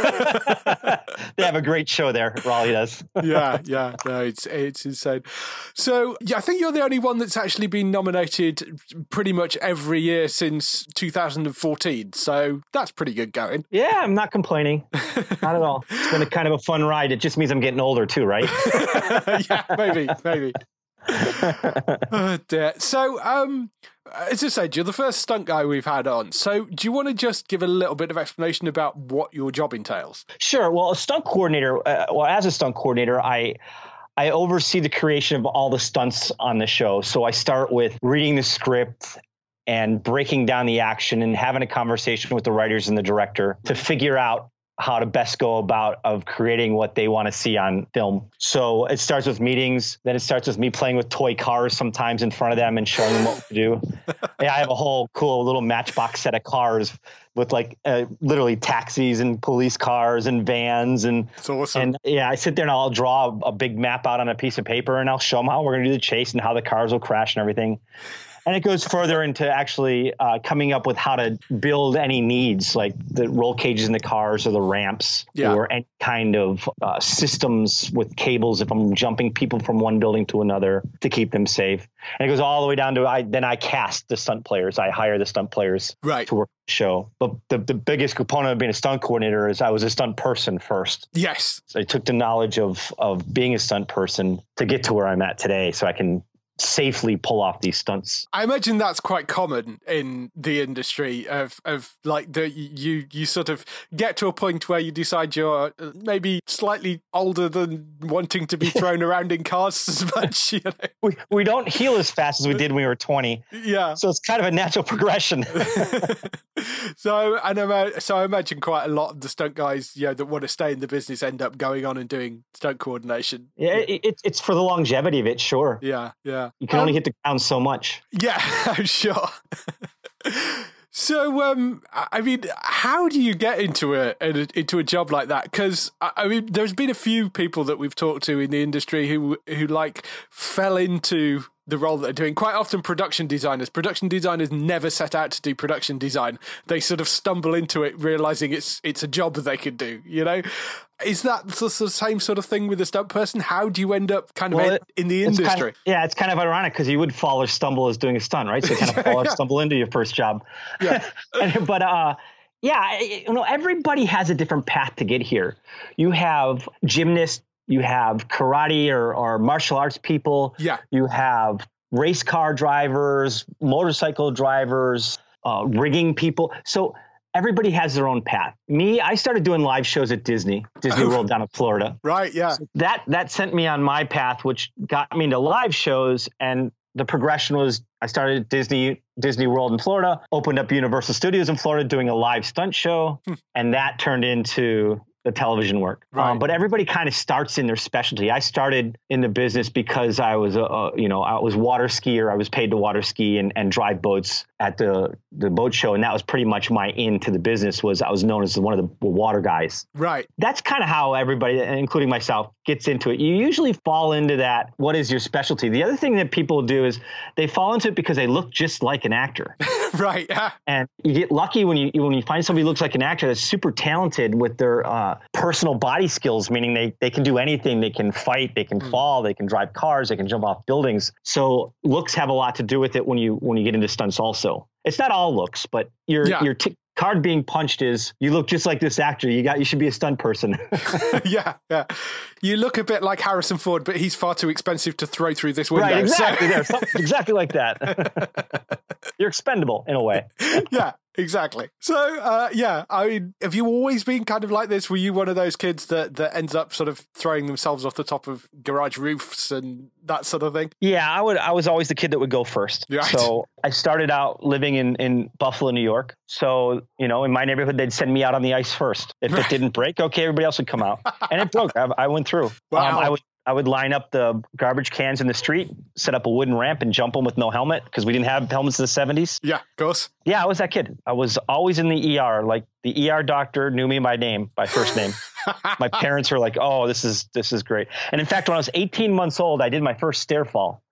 have a great show there. Raleigh does. Yeah. No, it's insane. So yeah, I think you're the only one that's actually been nominated pretty much every year since 2014. So that's pretty good going. Yeah, I'm not complaining. Not at all. It's been a kind of a fun ride. It just means I'm getting older too, right? Yeah, maybe. Oh dear. So, as I said, you're the first stunt guy we've had on. So, do you want to just give a little bit of explanation about what your job entails? Sure. Well, as a stunt coordinator, I I oversee the creation of all the stunts on the show. So I start with reading the script and breaking down the action and having a conversation with the writers and the director to figure out how to best go about of creating what they want to see on film. So it starts with meetings. Then it starts with me playing with toy cars sometimes in front of them and showing them what to do. Yeah, I have a whole cool little Matchbox set of cars with like literally taxis and police cars and vans. And it's awesome. And yeah, I sit there and I'll draw a big map out on a piece of paper and I'll show them how we're going to do the chase and how the cars will crash and everything. And it goes further into actually coming up with how to build any needs, like the roll cages in the cars or the ramps or any kind of systems with cables if I'm jumping people from one building to another to keep them safe. And it goes all the way down to I cast the stunt players. I hire the stunt players to work the show. But the biggest component of being a stunt coordinator is I was a stunt person first. Yes. So I took the knowledge of being a stunt person to get to where I'm at today so I can safely pull off these stunts. I imagine that's quite common in the industry of like you sort of get to a point where you decide you're maybe slightly older than wanting to be thrown around in cars as much. You know? We don't heal as fast as we did when we were 20. Yeah. So it's kind of a natural progression. So I imagine quite a lot of the stunt guys, that want to stay in the business end up going on and doing stunt coordination. Yeah, it's for the longevity of it, sure. Yeah. You can only hit the ground so much. Yeah, I'm sure. So, I mean, how do you get into a job like that? Because I mean, there's been a few people that we've talked to in the industry who like fell into the role that they're doing. Quite often production designers never set out to do production design. They sort of stumble into it realizing it's a job that they could do, Is that the same sort of thing with a stunt person? How do you end up kind of in the industry? It's kind of ironic because you would fall or stumble as doing a stunt, right? So you kind of fall or stumble into your first job. Yeah. Everybody has a different path to get here. You have gymnasts, you have karate or martial arts people. Yeah. You have race car drivers, motorcycle drivers, rigging people. So everybody has their own path. Me, I started doing live shows at Disney World down in Florida. Right, yeah. So that sent me on my path, which got me into live shows. And the progression was I started at Disney World in Florida, opened up Universal Studios in Florida doing a live stunt show. And that turned into the television work. Right. But everybody kind of starts in their specialty. I started in the business because I was I was water skier. I was paid to water ski and drive boats at the boat show. And that was pretty much my into the business I was known as one of the water guys. Right. That's kind of how everybody, including myself, gets into it. You usually fall into that. What is your specialty? The other thing that people do is they fall into it because they look just like an actor. Right. Yeah. And you get lucky when you find somebody who looks like an actor that's super talented with their personal body skills, meaning they can do anything. They can fight, they can fall, they can drive cars, they can jump off buildings. So looks have a lot to do with it when you get into stunts also. It's not all looks, but your card being punched is you look just like this actor. You should be a stunt person. Yeah. You look a bit like Harrison Ford, but he's far too expensive to throw through this window. Right, exactly. So. Exactly like that. You're expendable in a way. Yeah, exactly. So, I mean, have you always been kind of like this? Were you one of those kids that ends up sort of throwing themselves off the top of garage roofs and that sort of thing? Yeah, I was always the kid that would go first. Right. So I started out living in Buffalo, New York. So, in my neighborhood, they'd send me out on the ice first. If it didn't break, okay, everybody else would come out. And it broke. I went through. Wow. I would line up the garbage cans in the street, set up a wooden ramp and jump them with no helmet because we didn't have helmets in the 70s. Yeah, of course. Yeah, I was that kid. I was always in the ER. Like the ER doctor knew me by first name. My parents were like, oh, this is great. And in fact, when I was 18 months old, I did my first stair fall.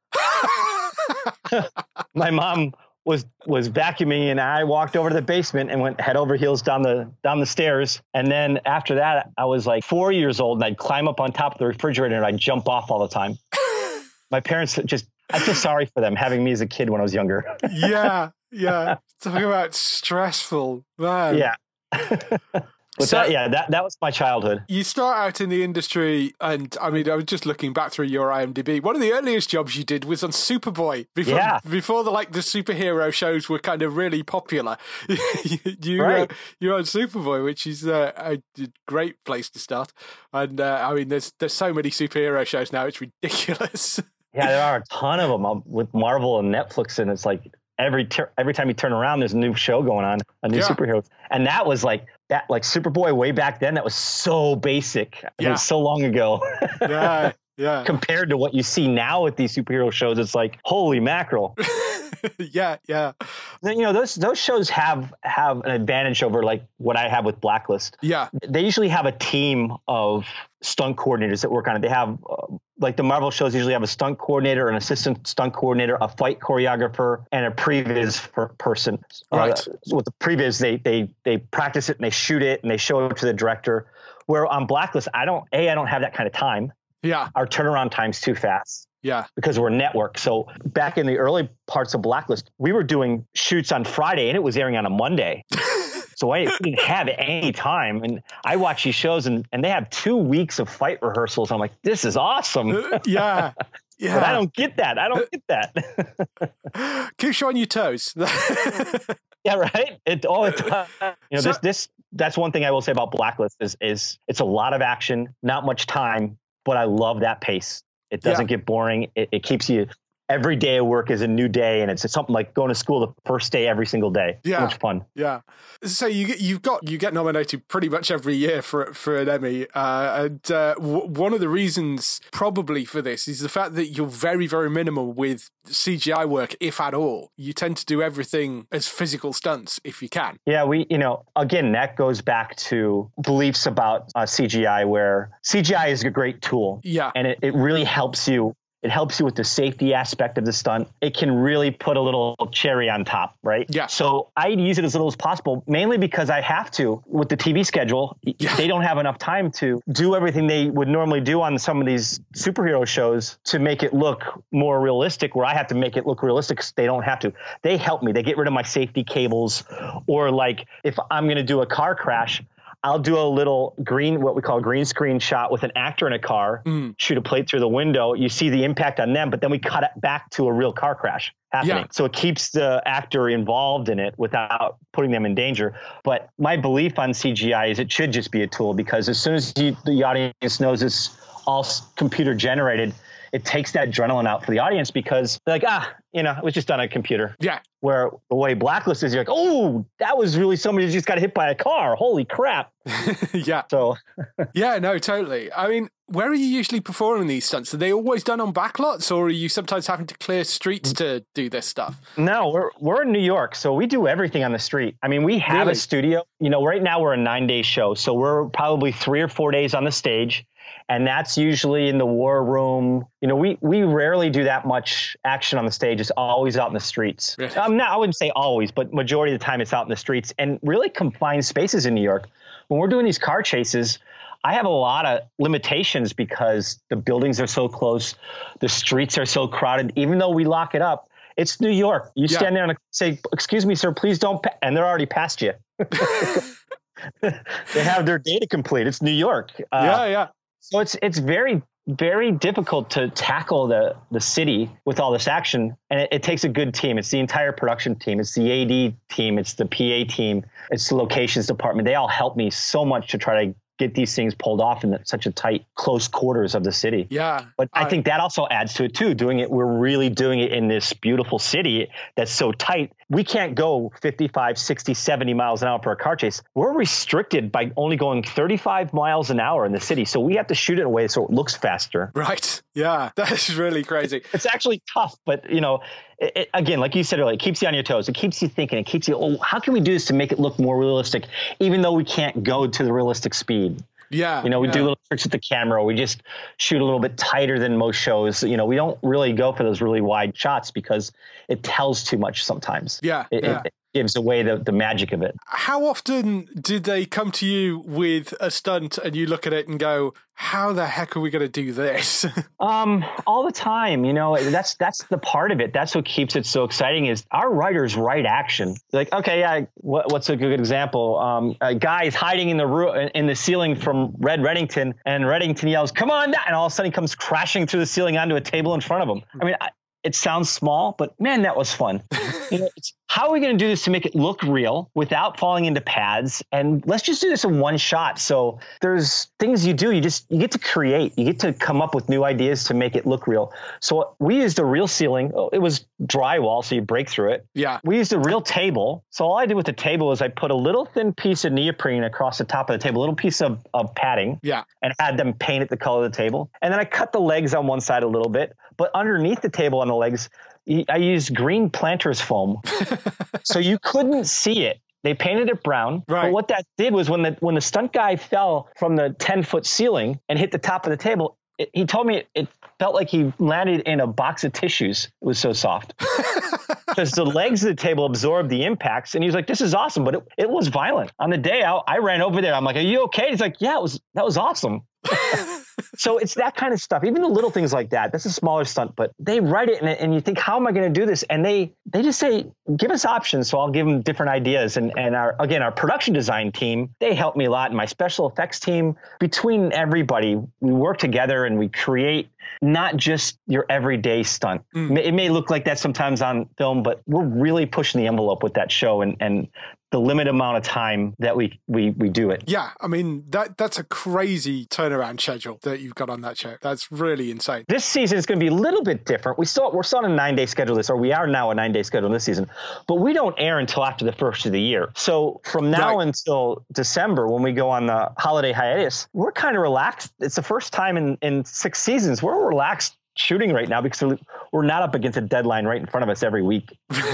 My mom was vacuuming and I walked over to the basement and went head over heels down the stairs. And then after that, I was like 4 years old and I'd climb up on top of the refrigerator and I'd jump off all the time. My parents I feel sorry for them having me as a kid when I was younger. Yeah. Talking about stressful, man. Yeah. But So- that was my childhood. You start out in the industry, and I mean, I was just looking back through your IMDb. One of the earliest jobs you did was on Superboy. Before the superhero shows were kind of really popular. You're on Superboy, which is a great place to start. And I mean, there's so many superhero shows now; it's ridiculous. Yeah, there are a ton of them with Marvel and Netflix, and it's like every time you turn around, there's a new show going on, a new superhero. And that was like Superboy way back then. That was so basic. I mean, so long ago. Yeah. Compared to what you see now with these superhero shows, it's like, holy mackerel. Yeah. You know, those shows have an advantage over like what I have with Blacklist. Yeah. They usually have a team of stunt coordinators that work on it. They have like the Marvel shows usually have a stunt coordinator, an assistant stunt coordinator, a fight choreographer, and a previs person. Right. With the previs, they practice it and they shoot it and they show it to the director. Where on Blacklist, I don't have that kind of time. Yeah. Our turnaround time's too fast. Yeah. Because we're a network. So back in the early parts of Blacklist, we were doing shoots on Friday and it was airing on a Monday. So I didn't have any time. And I watch these shows and they have 2 weeks of fight rehearsals. I'm like, this is awesome. Yeah. Yeah. But I don't get that. Keeps you on your toes. Yeah, right. That's one thing I will say about Blacklist is it's a lot of action, not much time, but I love that pace. It doesn't get boring. It keeps you. Every day of work is a new day, and it's something like going to school the first day every single day. Yeah, so much fun. Yeah. So you get nominated pretty much every year for an Emmy, and one of the reasons probably for this is the fact that you're very, very minimal with CGI work, if at all. You tend to do everything as physical stunts if you can. Yeah, again, that goes back to beliefs about CGI, where CGI is a great tool. Yeah, and it really helps you. It helps you with the safety aspect of the stunt. It can really put a little cherry on top, right? Yeah. So I use it as little as possible, mainly because I have to with the TV schedule. Yeah. They don't have enough time to do everything they would normally do on some of these superhero shows to make it look more realistic, where I have to make it look realistic because they don't have to. They help me. They get rid of my safety cables, or like if I'm going to do a car crash, I'll do a little what we call a green screen shot with an actor in a car, shoot a plate through the window. You see the impact on them, but then we cut it back to a real car crash happening. Yeah. So it keeps the actor involved in it without putting them in danger. But my belief on CGI is it should just be a tool, because as soon as the audience knows it's all computer generated, it takes that adrenaline out for the audience, because they're like, it was just on a computer. Yeah. Where the way Blacklist is, you're like, oh, that was really somebody who just got hit by a car. Holy crap. Yeah. So. Yeah, no, totally. I mean, where are you usually performing these stunts? Are they always done on backlots, or are you sometimes having to clear streets to do this stuff? No, we're in New York, so we do everything on the street. I mean, we have a studio. Right now we're a 9-day show, so we're probably 3 or 4 days on the stage. And that's usually in the war room. We rarely do that much action on the stage. It's always out in the streets. Really? I wouldn't say always, but majority of the time it's out in the streets, and really confined spaces in New York. When we're doing these car chases, I have a lot of limitations because the buildings are so close. The streets are so crowded. Even though we lock it up, it's New York. You stand there and say, "Excuse me, sir, please don't," and they're already past you. They have their data complete. It's New York. Yeah. So it's very, very difficult to tackle the city with all this action. And it takes a good team. It's the entire production team. It's the AD team. It's the PA team. It's the locations department. They all help me so much to try to get these things pulled off in such a tight, close quarters of the city. Yeah. But I think that also adds to it too. We're really doing it in this beautiful city that's so tight. We can't go 55, 60, 70 miles an hour for a car chase. We're restricted by only going 35 miles an hour in the city. So we have to shoot it in a way so it looks faster. Right. Yeah. That's really crazy. It's actually tough, but again, like you said earlier, it keeps you on your toes. It keeps you thinking. It keeps you, how can we do this to make it look more realistic, even though we can't go to the realistic speed? Yeah. We do little tricks with the camera. We just shoot a little bit tighter than most shows. We don't really go for those really wide shots because it tells too much sometimes. Yeah. gives away the magic of it. How often did they come to you with a stunt and you look at it and go, how the heck are we going to do this? All the time, that's the part of it. That's what keeps it so exciting is our writers write action. Like, okay, yeah, what's a good example? A guy is hiding in the ceiling from Red Reddington, and Reddington yells, "Come on!" and all of a sudden he comes crashing through the ceiling onto a table in front of him. I mean, it sounds small, but man, that was fun. How are we going to do this to make it look real without falling into pads? And let's just do this in one shot. So there's things you do. You get to create. You get to come up with new ideas to make it look real. So we used a real ceiling. It was drywall, so you break through it. Yeah. We used a real table. So all I did with the table was I put a little thin piece of neoprene across the top of the table, a little piece of padding. Yeah. And had them paint it the color of the table. And then I cut the legs on one side a little bit, but underneath the table on the legs, I used green Planters foam. So you couldn't see it. They painted it brown. Right. But what that did was when the stunt guy fell from the 10-foot ceiling and hit the top of the table, he told me it felt like he landed in a box of tissues. It was so soft. Because the legs of the table absorbed the impacts. And he was like, this is awesome. But it was violent. On the day out, I ran over there. I'm like, are you okay? He's like, yeah, that was awesome. So it's that kind of stuff. Even the little things like that. That's a smaller stunt, but they write it and you think, how am I going to do this? And they just say, give us options. So I'll give them different ideas. And our production design team, they help me a lot. And my special effects team, between everybody, we work together and we create not just your everyday stunt. It may look like that sometimes on film, but we're really pushing the envelope with that show and the limited amount of time that we do it. Yeah, I mean, that's a crazy turnaround schedule that you've got on that show. That's really insane. This season is going to be a little bit different. We're still on a 9-day schedule we are now a 9-day schedule this season, but we don't air until after the first of the year. So from now until December, when we go on the holiday hiatus, we're kind of relaxed. It's the first time in 6 seasons we're relaxed shooting right now because we're not up against a deadline right in front of us every week.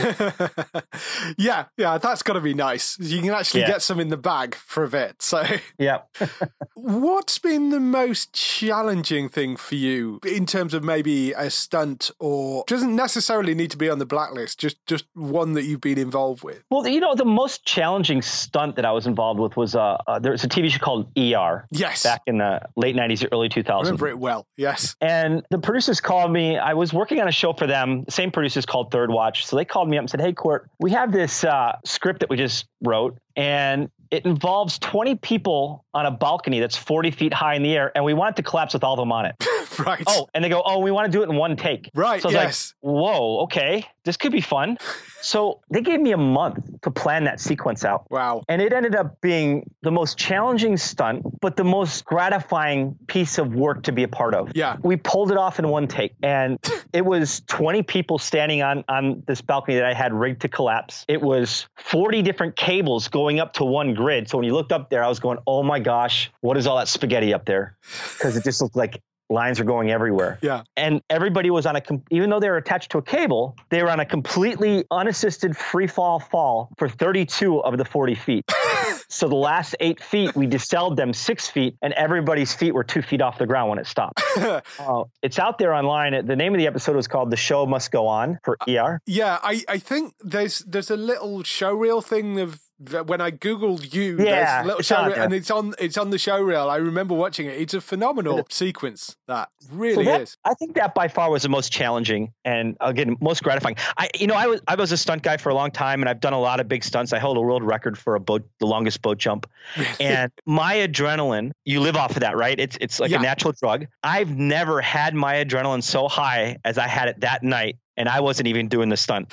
Yeah, that's got to be nice. You can actually get some in the bag for a bit. So, yeah. What's been the most challenging thing for you in terms of maybe a stunt, or doesn't necessarily need to be on the blacklist, just one that you've been involved with? Well, the most challenging stunt that I was involved with was there was a TV show called ER. Yes. Back in the late 90s, early 2000s. I remember it well. Yes. And the producers called me. I was working on a show for them. The same producers called Third Watch. So they called me up and said, hey, Court, we have this script that we just wrote, and it involves 20 people on a balcony that's 40 feet high in the air, and we want it to collapse with all of them on it. Right. Oh, and they go, we want to do it in one take. Right, so I was like, whoa, okay, this could be fun. So they gave me a month to plan that sequence out. Wow. And it ended up being the most challenging stunt, but the most gratifying piece of work to be a part of. Yeah. We pulled it off in one take, and it was 20 people standing on this balcony that I had rigged to collapse. It was 40 different cables going up to one grid. So when you looked up there, I was going, oh my gosh, what is all that spaghetti up there? Because it just looked like lines are going everywhere. Yeah. And everybody was even though they were attached to a cable, they were on a completely unassisted free fall for 32 of the 40 feet. So the last 8 feet, we decelled them 6 feet, and everybody's feet were 2 feet off the ground when it stopped. It's out there online. The name of the episode was called The Show Must Go On for ER. Yeah, I think there's a little showreel thing of when I Googled you, there's a little showreel, and it's on the showreel. I remember watching it. It's a phenomenal sequence. That really is. I think that by far was the most challenging and again most gratifying. I was a stunt guy for a long time, and I've done a lot of big stunts. I hold a world record for the longest boat jump, and my adrenaline. You live off of that, right? It's like a natural drug. I've never had my adrenaline so high as I had it that night, and I wasn't even doing the stunt.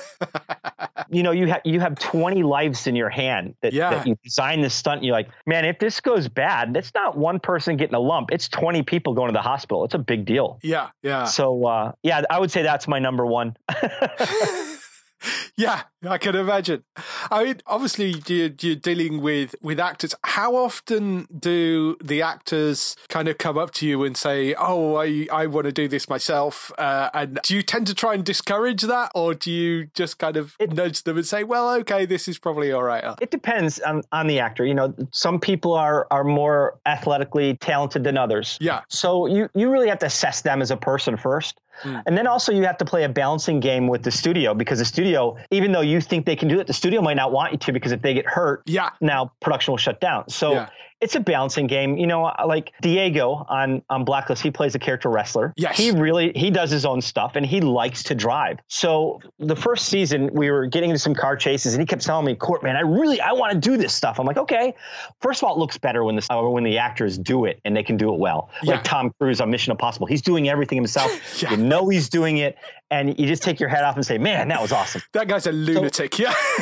You have 20 lives in your hand that you design this stunt. And you're like, man, if this goes bad, it's not one person getting a lump. It's 20 people going to the hospital. It's a big deal. Yeah. Yeah. So, I would say that's my number one. Yeah, I can imagine. I mean, obviously, you're dealing with actors. How often do the actors kind of come up to you and say, oh, I want to do this myself? And do you tend to try and discourage that? Or do you just kind of nudge them and say, well, okay, this is probably all right? It depends on the actor. Some people are more athletically talented than others. Yeah. So you really have to assess them as a person first. And then also you have to play a balancing game with the studio, because the studio, even though you think they can do it, the studio might not want you to, because if they get hurt, now production will shut down. So it's a balancing game. You know, like Diego on Blacklist, he plays a character wrestler. Yes. He does his own stuff and he likes to drive. So the first season we were getting into some car chases and he kept telling me, Court, man, I want to do this stuff. I'm like, okay. First of all, it looks better when the actors do it and they can do it well. Like Tom Cruise on Mission Impossible. He's doing everything himself. You know he's doing it. And you just take your head off and say, man, that was awesome. That guy's a lunatic.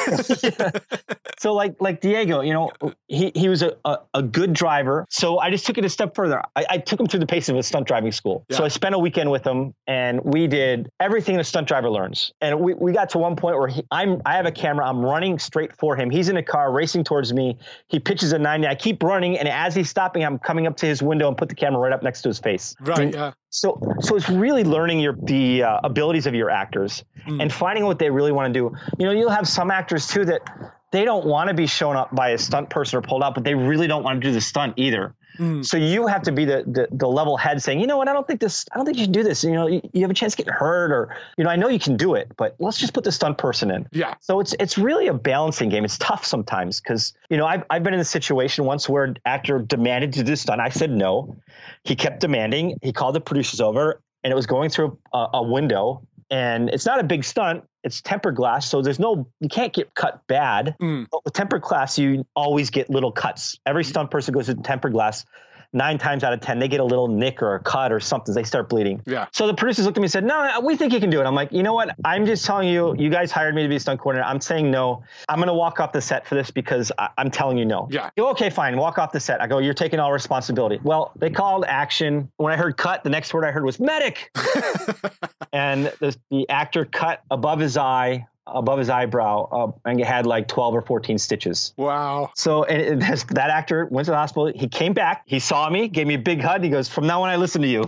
So like Diego, you know, he was a good driver. So I just took it a step further. I took him through the paces of a stunt driving school. So I spent a weekend with him and we did everything a stunt driver learns. And we got to one point where I have a camera. I'm running straight for him. He's in a car racing towards me. He pitches a 90. I keep running. And as he's stopping, I'm coming up to his window and put the camera right up next to his face. Right. So it's really learning the abilities of your actors and finding what they really want to do. You know, you'll have some actors too that they don't want to be shown up by a stunt person or pulled out, but they really don't want to do the stunt either. So you have to be the level head saying, you know what, I don't think you should do this. You know, you have a chance to get hurt, or, you know, I know you can do it, but let's just put the stunt person in. Yeah. So it's really a balancing game. It's tough sometimes because, you know, I've been in a situation once where an actor demanded to do stunt. I said no. He kept demanding. He called the producers over and it was going through a window, and it's not a big stunt. It's tempered glass, so you can't get cut bad. But with tempered glass, you always get little cuts. Every stunt person goes to tempered glass. 9 times out of 10, they get a little nick or a cut or something. They start bleeding. Yeah. So the producers looked at me and said, no, we think you can do it. I'm like, you know what? I'm just telling you, you guys hired me to be a stunt coordinator. I'm saying no. I'm going to walk off the set for this because I'm telling you no. Yeah. You go, okay, fine. Walk off the set. I go, you're taking all responsibility. Well, they called action. When I heard cut, the next word I heard was medic. And the actor cut above his eyebrow, and it had like 12 or 14 stitches. Wow. So that actor went to the hospital. He came back. He saw me, gave me a big hug. He goes, from now on, I listen to you.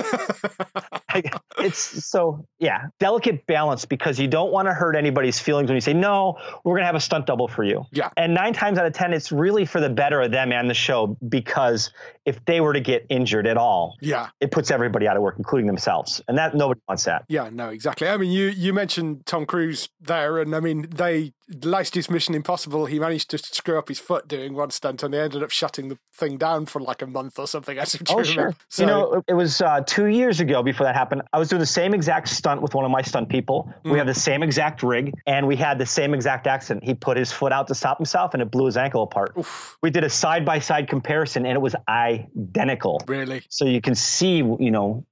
It's so, yeah, delicate balance, because you don't want to hurt anybody's feelings when you say, no, we're going to have a stunt double for you. Yeah. And 9 times out of 10, it's really for the better of them and the show, because if they were to get injured at all, it puts everybody out of work, including themselves. And that nobody wants that. Yeah, no, exactly. I mean, you mentioned Tom Cruise there, and I mean, they last year's Mission Impossible, he managed to screw up his foot doing one stunt, and they ended up shutting the thing down for like a month or something. Sure. So, you know, it was 2 years ago before that happened. I was doing the same exact stunt with one of my stunt people. We have the same exact rig, and we had the same exact accident. He put his foot out to stop himself, and it blew his ankle apart. Oof. We did a side-by-side comparison, and it was identical. Really? So you can see, you know,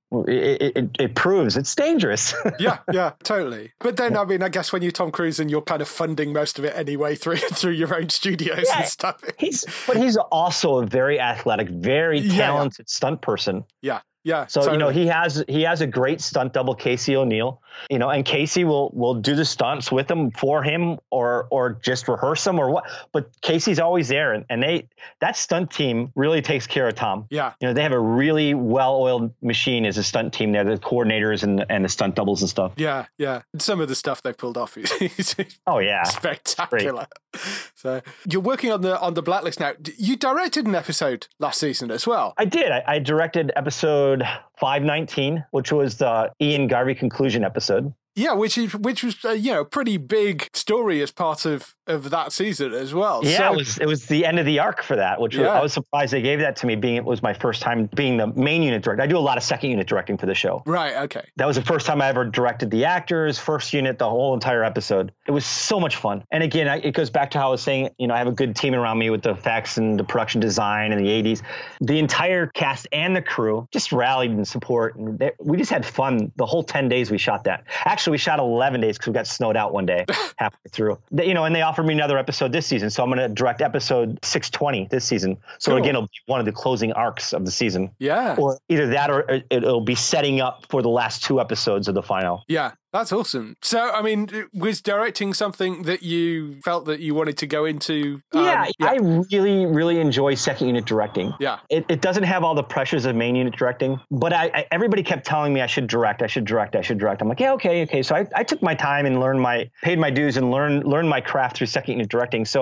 it proves it's dangerous. yeah, totally. But then, I mean, I guess when you're Tom Cruise and you're kind of funding most of it anyway through your own studios and stuff. But he's also a very athletic, very talented stunt person. Yeah. Yeah. So, totally. You know, he has a great stunt double, Casey O'Neill, you know, and Casey will do the stunts with him, for him, or just rehearse them or what. But Casey's always there. And that stunt team really takes care of Tom. Yeah. You know, they have a really well-oiled machine as a stunt team there, the coordinators and the stunt doubles and stuff. Yeah. Yeah. And some of the stuff they pulled off is spectacular. So you're working on the Blacklist now. You directed an episode last season as well. I did. I directed episode 519, which was the Ian Garvey conclusion episode. Yeah, which was a pretty big story as part of that season as well. Yeah, so, it was the end of the arc for that, which I was surprised they gave that to me, being it was my first time being the main unit director. I do a lot of second unit directing for the show. Right, okay. That was the first time I ever directed the actors, first unit, the whole entire episode. It was so much fun. And again, it goes back to how I was saying, you know, I have a good team around me with the effects and the production design and the 80s. The entire cast and the crew just rallied in support. And we just had fun the whole 10 days we shot that. Actually, we shot 11 days because we got snowed out one day halfway through. You know, and they offered me another episode this season, so I'm going to direct episode 620 this season. So again, it'll be one of the closing arcs of the season. Yeah. Or either that, or it'll be setting up for the last 2 episodes of the final. Yeah. That's awesome. So, I mean, was directing something that you felt that you wanted to go into? I really, really enjoy second unit directing. Yeah. It doesn't have all the pressures of main unit directing, but everybody kept telling me I should direct. I'm like, yeah, okay. So I took my time and paid my dues and learned my craft through second unit directing. So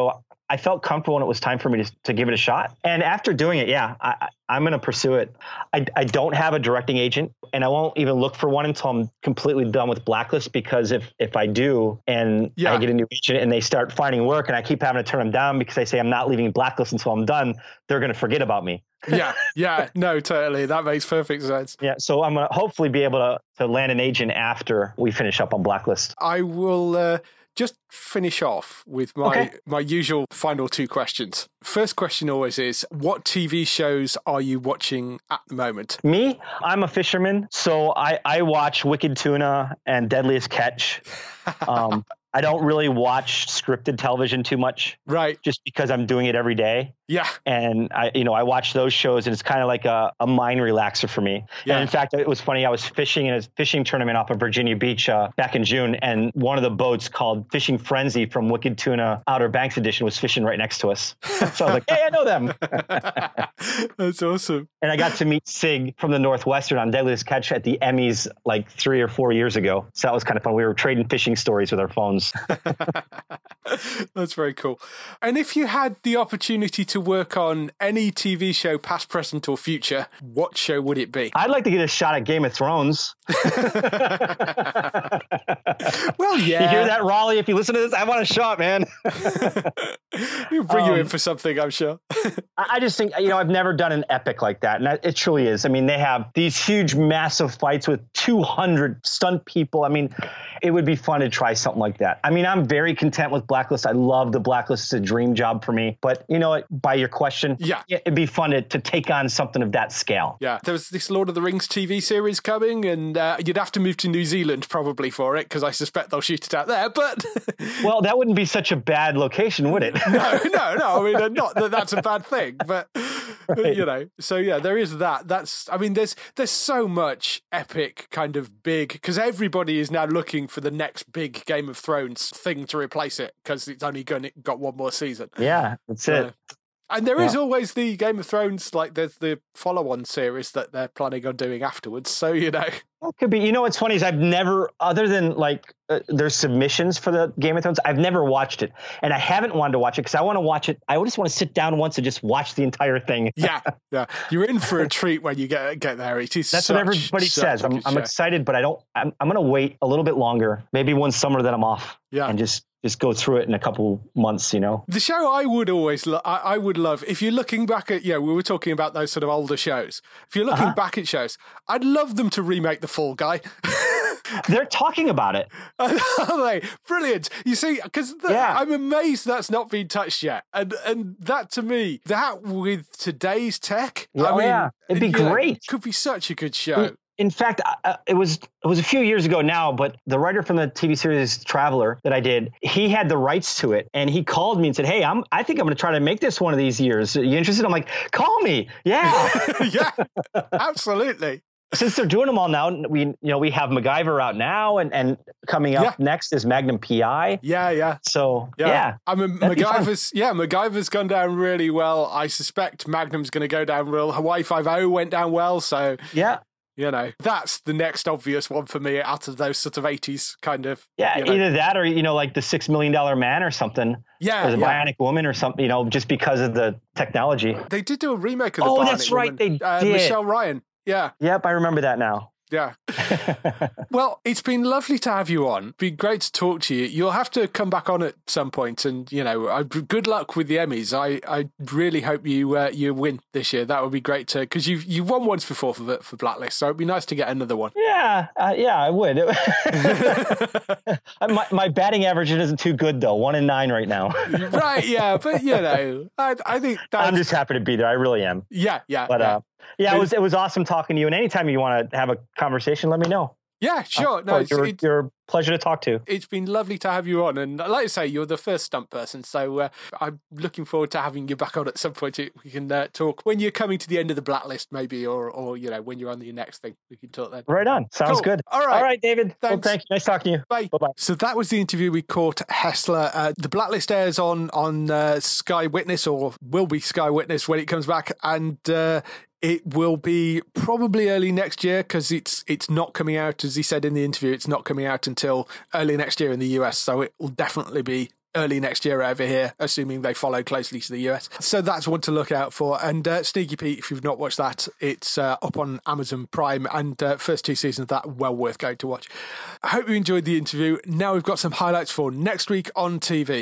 I felt comfortable when it was time for me to give it a shot. And after doing it, I'm going to pursue it. I don't have a directing agent, and I won't even look for one until I'm completely done with Blacklist, because if I do and I get a new agent and they start finding work and I keep having to turn them down because they say I'm not leaving Blacklist until I'm done, they're going to forget about me. No, totally. That makes perfect sense. Yeah, so I'm going to hopefully be able to land an agent after we finish up on Blacklist. I will just finish off with my usual final two questions. First question always is, what TV shows are you watching at the moment? Me? I'm a fisherman, so I watch Wicked Tuna and Deadliest Catch. I don't really watch scripted television too much. Right. Just because I'm doing it every day. Yeah. And I watch those shows, and it's kind of like a mind relaxer for me. Yeah. And in fact, it was funny. I was fishing in a fishing tournament off of Virginia Beach back in June, and one of the boats called Fishing Frenzy from Wicked Tuna Outer Banks Edition was fishing right next to us. So I was like, hey, I know them. That's awesome. And I got to meet Sig from the Northwestern on Deadliest Catch at the Emmys like 3 or 4 years ago. So that was kind of fun. We were trading fishing stories with our phones. That's very cool. And if you had the opportunity to work on any TV show, past, present, or future, what show would it be? I'd like to get a shot at Game of Thrones. Well, yeah. You hear that, Raleigh? If you listen to this, I want a shot, man. We'll bring you in for something, I'm sure. I just think, I've never done an epic like that. And it truly is. I mean, they have these huge, massive fights with 200 stunt people. I mean, it would be fun to try something like that. I mean, I'm very content with Blacklist. I love the Blacklist. It's a dream job for me. But you know what? By your question, it'd be fun to take on something of that scale. Yeah, there was this Lord of the Rings TV series coming, and you'd have to move to New Zealand probably for it, because I suspect they'll shoot it out there. But well, that wouldn't be such a bad location, would it? No. I mean, not that that's a bad thing, but right. So yeah, there is that. There's so much epic kind of big, because everybody is now looking for the next big Game of Thrones thing to replace it, because it's only got one more season. Yeah, that's it. And there is always the Game of Thrones, like there's the follow-on series that they're planning on doing afterwards. So, It could be. What's funny is I've never, other than there's submissions for the Game of Thrones, I've never watched it. And I haven't wanted to watch it because I want to watch it. I just want to sit down once and just watch the entire thing. Yeah. You're in for a treat when you get there. It is That's what everybody says. I'm excited, but I'm going to wait a little bit longer. Maybe one summer that I'm off. Yeah. And just go through it in a couple months, The show I would always I would love, if you're looking back at, we were talking about those sort of older shows. If you're looking back at shows, I'd love them to remake The Fall Guy. They're talking about it. Are they? Brilliant. You see, because I'm amazed that's not been touched yet. And that, to me, that with today's tech, it'd be great. Could be such a good show. In fact, it was a few years ago now, but the writer from the TV series Traveler that I did, he had the rights to it, and he called me and said, "Hey, I think I'm going to try to make this one of these years. Are you interested?" I'm like, "Call me." Yeah. Yeah, absolutely. Since they're doing them all now, we have MacGyver out now, and coming up next is Magnum PI. Yeah. So yeah. I mean, MacGyver's gone down really well. I suspect Magnum's going to go down real. Hawaii Five-0 went down well, so yeah. That's the next obvious one for me out of those sort of 80s kind of. Yeah, either that or, like the $6 Million Man or something. Yeah. Or the Bionic Woman or something, just because of the technology. They did do a remake of the Bionic Woman. Oh, that's right, they did. Michelle Ryan. Yeah. Yep, I remember that now. Yeah. Well, it's been lovely to have you on. Been great to talk to you. You'll have to come back on at some point, and good luck with the Emmys. I really hope you win this year. That would be great to, because you've won once before for Blacklist, so it'd be nice to get another one. Yeah, I would. my batting average isn't too good though. 1 in 9 right now. Right. Yeah, but I think I'm just happy to be there. I really am. Yeah. But it was awesome talking to you. And anytime you want to have a conversation, let me know. Yeah, sure. You're a pleasure to talk to. It's been lovely to have you on. And like I say, you're the first stunt person. So I'm looking forward to having you back on at some point. We can talk when you're coming to the end of the Blacklist, maybe, or when you're on your next thing. We can talk then. Right on. Sounds good. All right, David. Thanks. Well, thank you. Nice talking to you. Bye. Bye-bye. So that was the interview we caught Hessler. The Blacklist airs on Sky Witness, or will be Sky Witness when it comes back. And it will be probably early next year, because it's not coming out, as he said in the interview, it's not coming out until early next year in the US. So it will definitely be early next year over here, assuming they follow closely to the US. So that's one to look out for. And Sneaky Pete, if you've not watched that, it's up on Amazon Prime, and first 2 seasons of that, well worth going to watch. I hope you enjoyed the interview. Now we've got some highlights for next week on TV.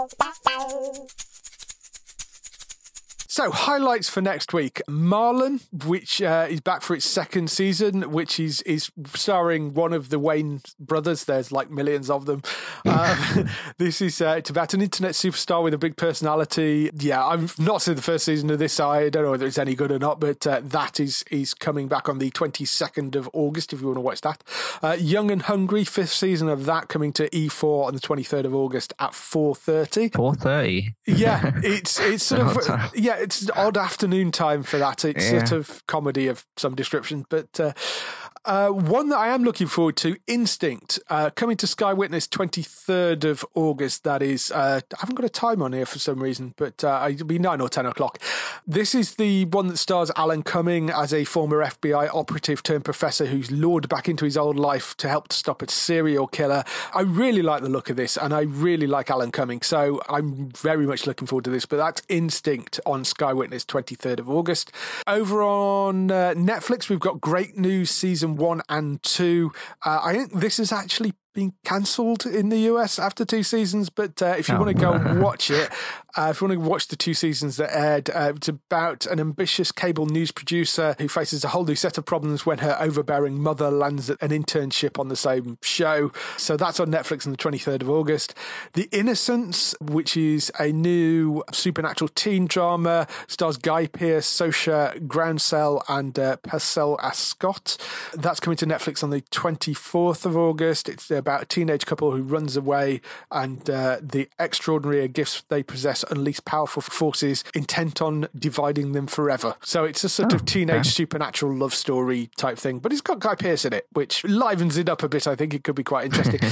So, highlights for next week. Marlon, which is back for its 2nd season, which is starring one of the Wayne brothers. There's like millions of them. This is it's about an internet superstar with a big personality. Yeah, I've not seen the first season of this. I don't know whether it's any good or not, but that is coming back on the 22nd of August, if you want to watch that. Young and Hungry, 5th season of that, coming to E4 on the 23rd of August at 4:30. 4:30? Yeah, it's sort of... Yeah, it's an odd afternoon time for that. It's sort of comedy of some description. But one that I am looking forward to, Instinct, coming to Sky Witness 23rd of August. That is, I haven't got a time on here for some reason, but it'll be 9 or 10 o'clock. This is the one that stars Alan Cumming as a former FBI operative turned professor who's lured back into his old life to help to stop a serial killer. I really like the look of this, and I really like Alan Cumming, so I'm very much looking forward to this. But that's Instinct on Sky Witness 23rd of August. Over on Netflix, we've got Great News Season 1 and 2. I think this has actually been cancelled in the US after 2 seasons, but if you want to go and watch it, if you want to watch the 2 seasons that aired, it's about an ambitious cable news producer who faces a whole new set of problems when her overbearing mother lands an internship on the same show. So that's on Netflix on the 23rd of August. The Innocents, which is a new supernatural teen drama, stars Guy Pearce, Saoirse Groundsell and Purcell Ascott. That's coming to Netflix on the 24th of August. It's about a teenage couple who runs away, and the extraordinary gifts they possess unleash powerful forces intent on dividing them forever. So it's a sort of teenage supernatural love story type thing, but it's got Guy Pearce in it, which livens it up a bit. I think it could be quite interesting.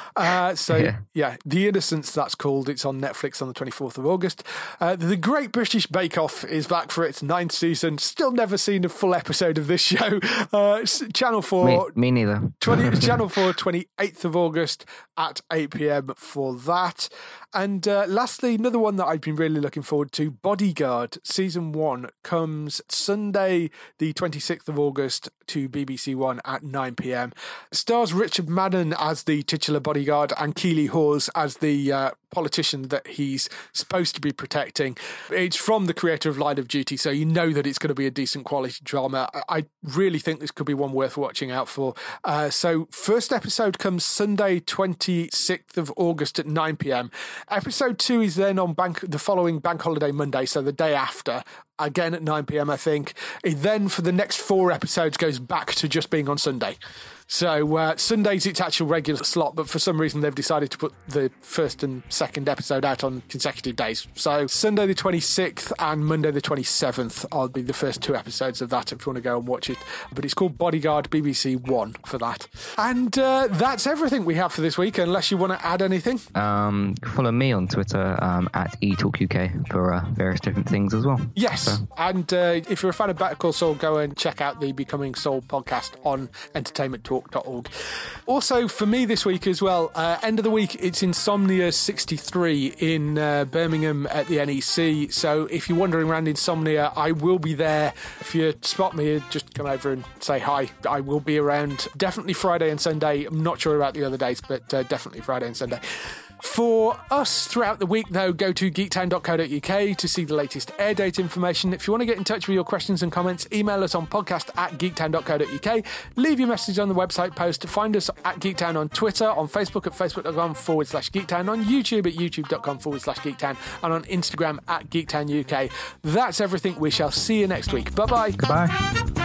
The Innocents, that's called. It's on Netflix on the 24th of August. The Great British Bake Off is back for its 9th season. Still never seen a full episode of this show. Channel 4. Me neither. Channel 4, 28th of August at 8 p.m. for that. And lastly, another one that I've been really looking forward to, Bodyguard Season 1 comes Sunday the 26th of August to BBC One at 9 p.m. Stars Richard Madden as the titular bodyguard and Keeley Hawes as the politician that he's supposed to be protecting. It's from the creator of Line of Duty, so you know that it's going to be a decent quality drama. I really think this could be one worth watching out for. So first episode comes Sunday 26th of August at 9 p.m. Episode 2 is then on the following bank holiday Monday, so the day after, again at 9 p.m, I think. It then, for the next 4 episodes, goes back to just being on Sunday. So Sunday's its actual regular slot, but for some reason they've decided to put the first and second episode out on consecutive days. So Sunday the 26th and Monday the 27th will be the first 2 episodes of that if you want to go and watch it. But it's called Bodyguard, BBC One for that. And that's everything we have for this week, unless you want to add anything. Follow me on Twitter at eTalkUK for various different things as well. Yes, so. And if you're a fan of Better Call Saul, go and check out the Becoming Saul podcast on entertainmenttalk.org. Also, for me this week as well, end of the week, it's Insomnia 63 in Birmingham at the NEC. So if you're wandering around Insomnia, I will be there. If you spot me, just come over and say hi. I will be around definitely Friday and Sunday. I'm not sure about the other days, but definitely Friday and Sunday. For us throughout the week, though, go to geektown.co.uk to see the latest air date information. If you want to get in touch with your questions and comments, email us on podcast@geektown.co.uk. Leave your message on the website post. Find us at Geektown on Twitter, on Facebook at facebook.com/Geektown, on YouTube at youtube.com/Geektown, and on Instagram at Geektown UK. That's everything. We shall see you next week. Bye-bye. Goodbye.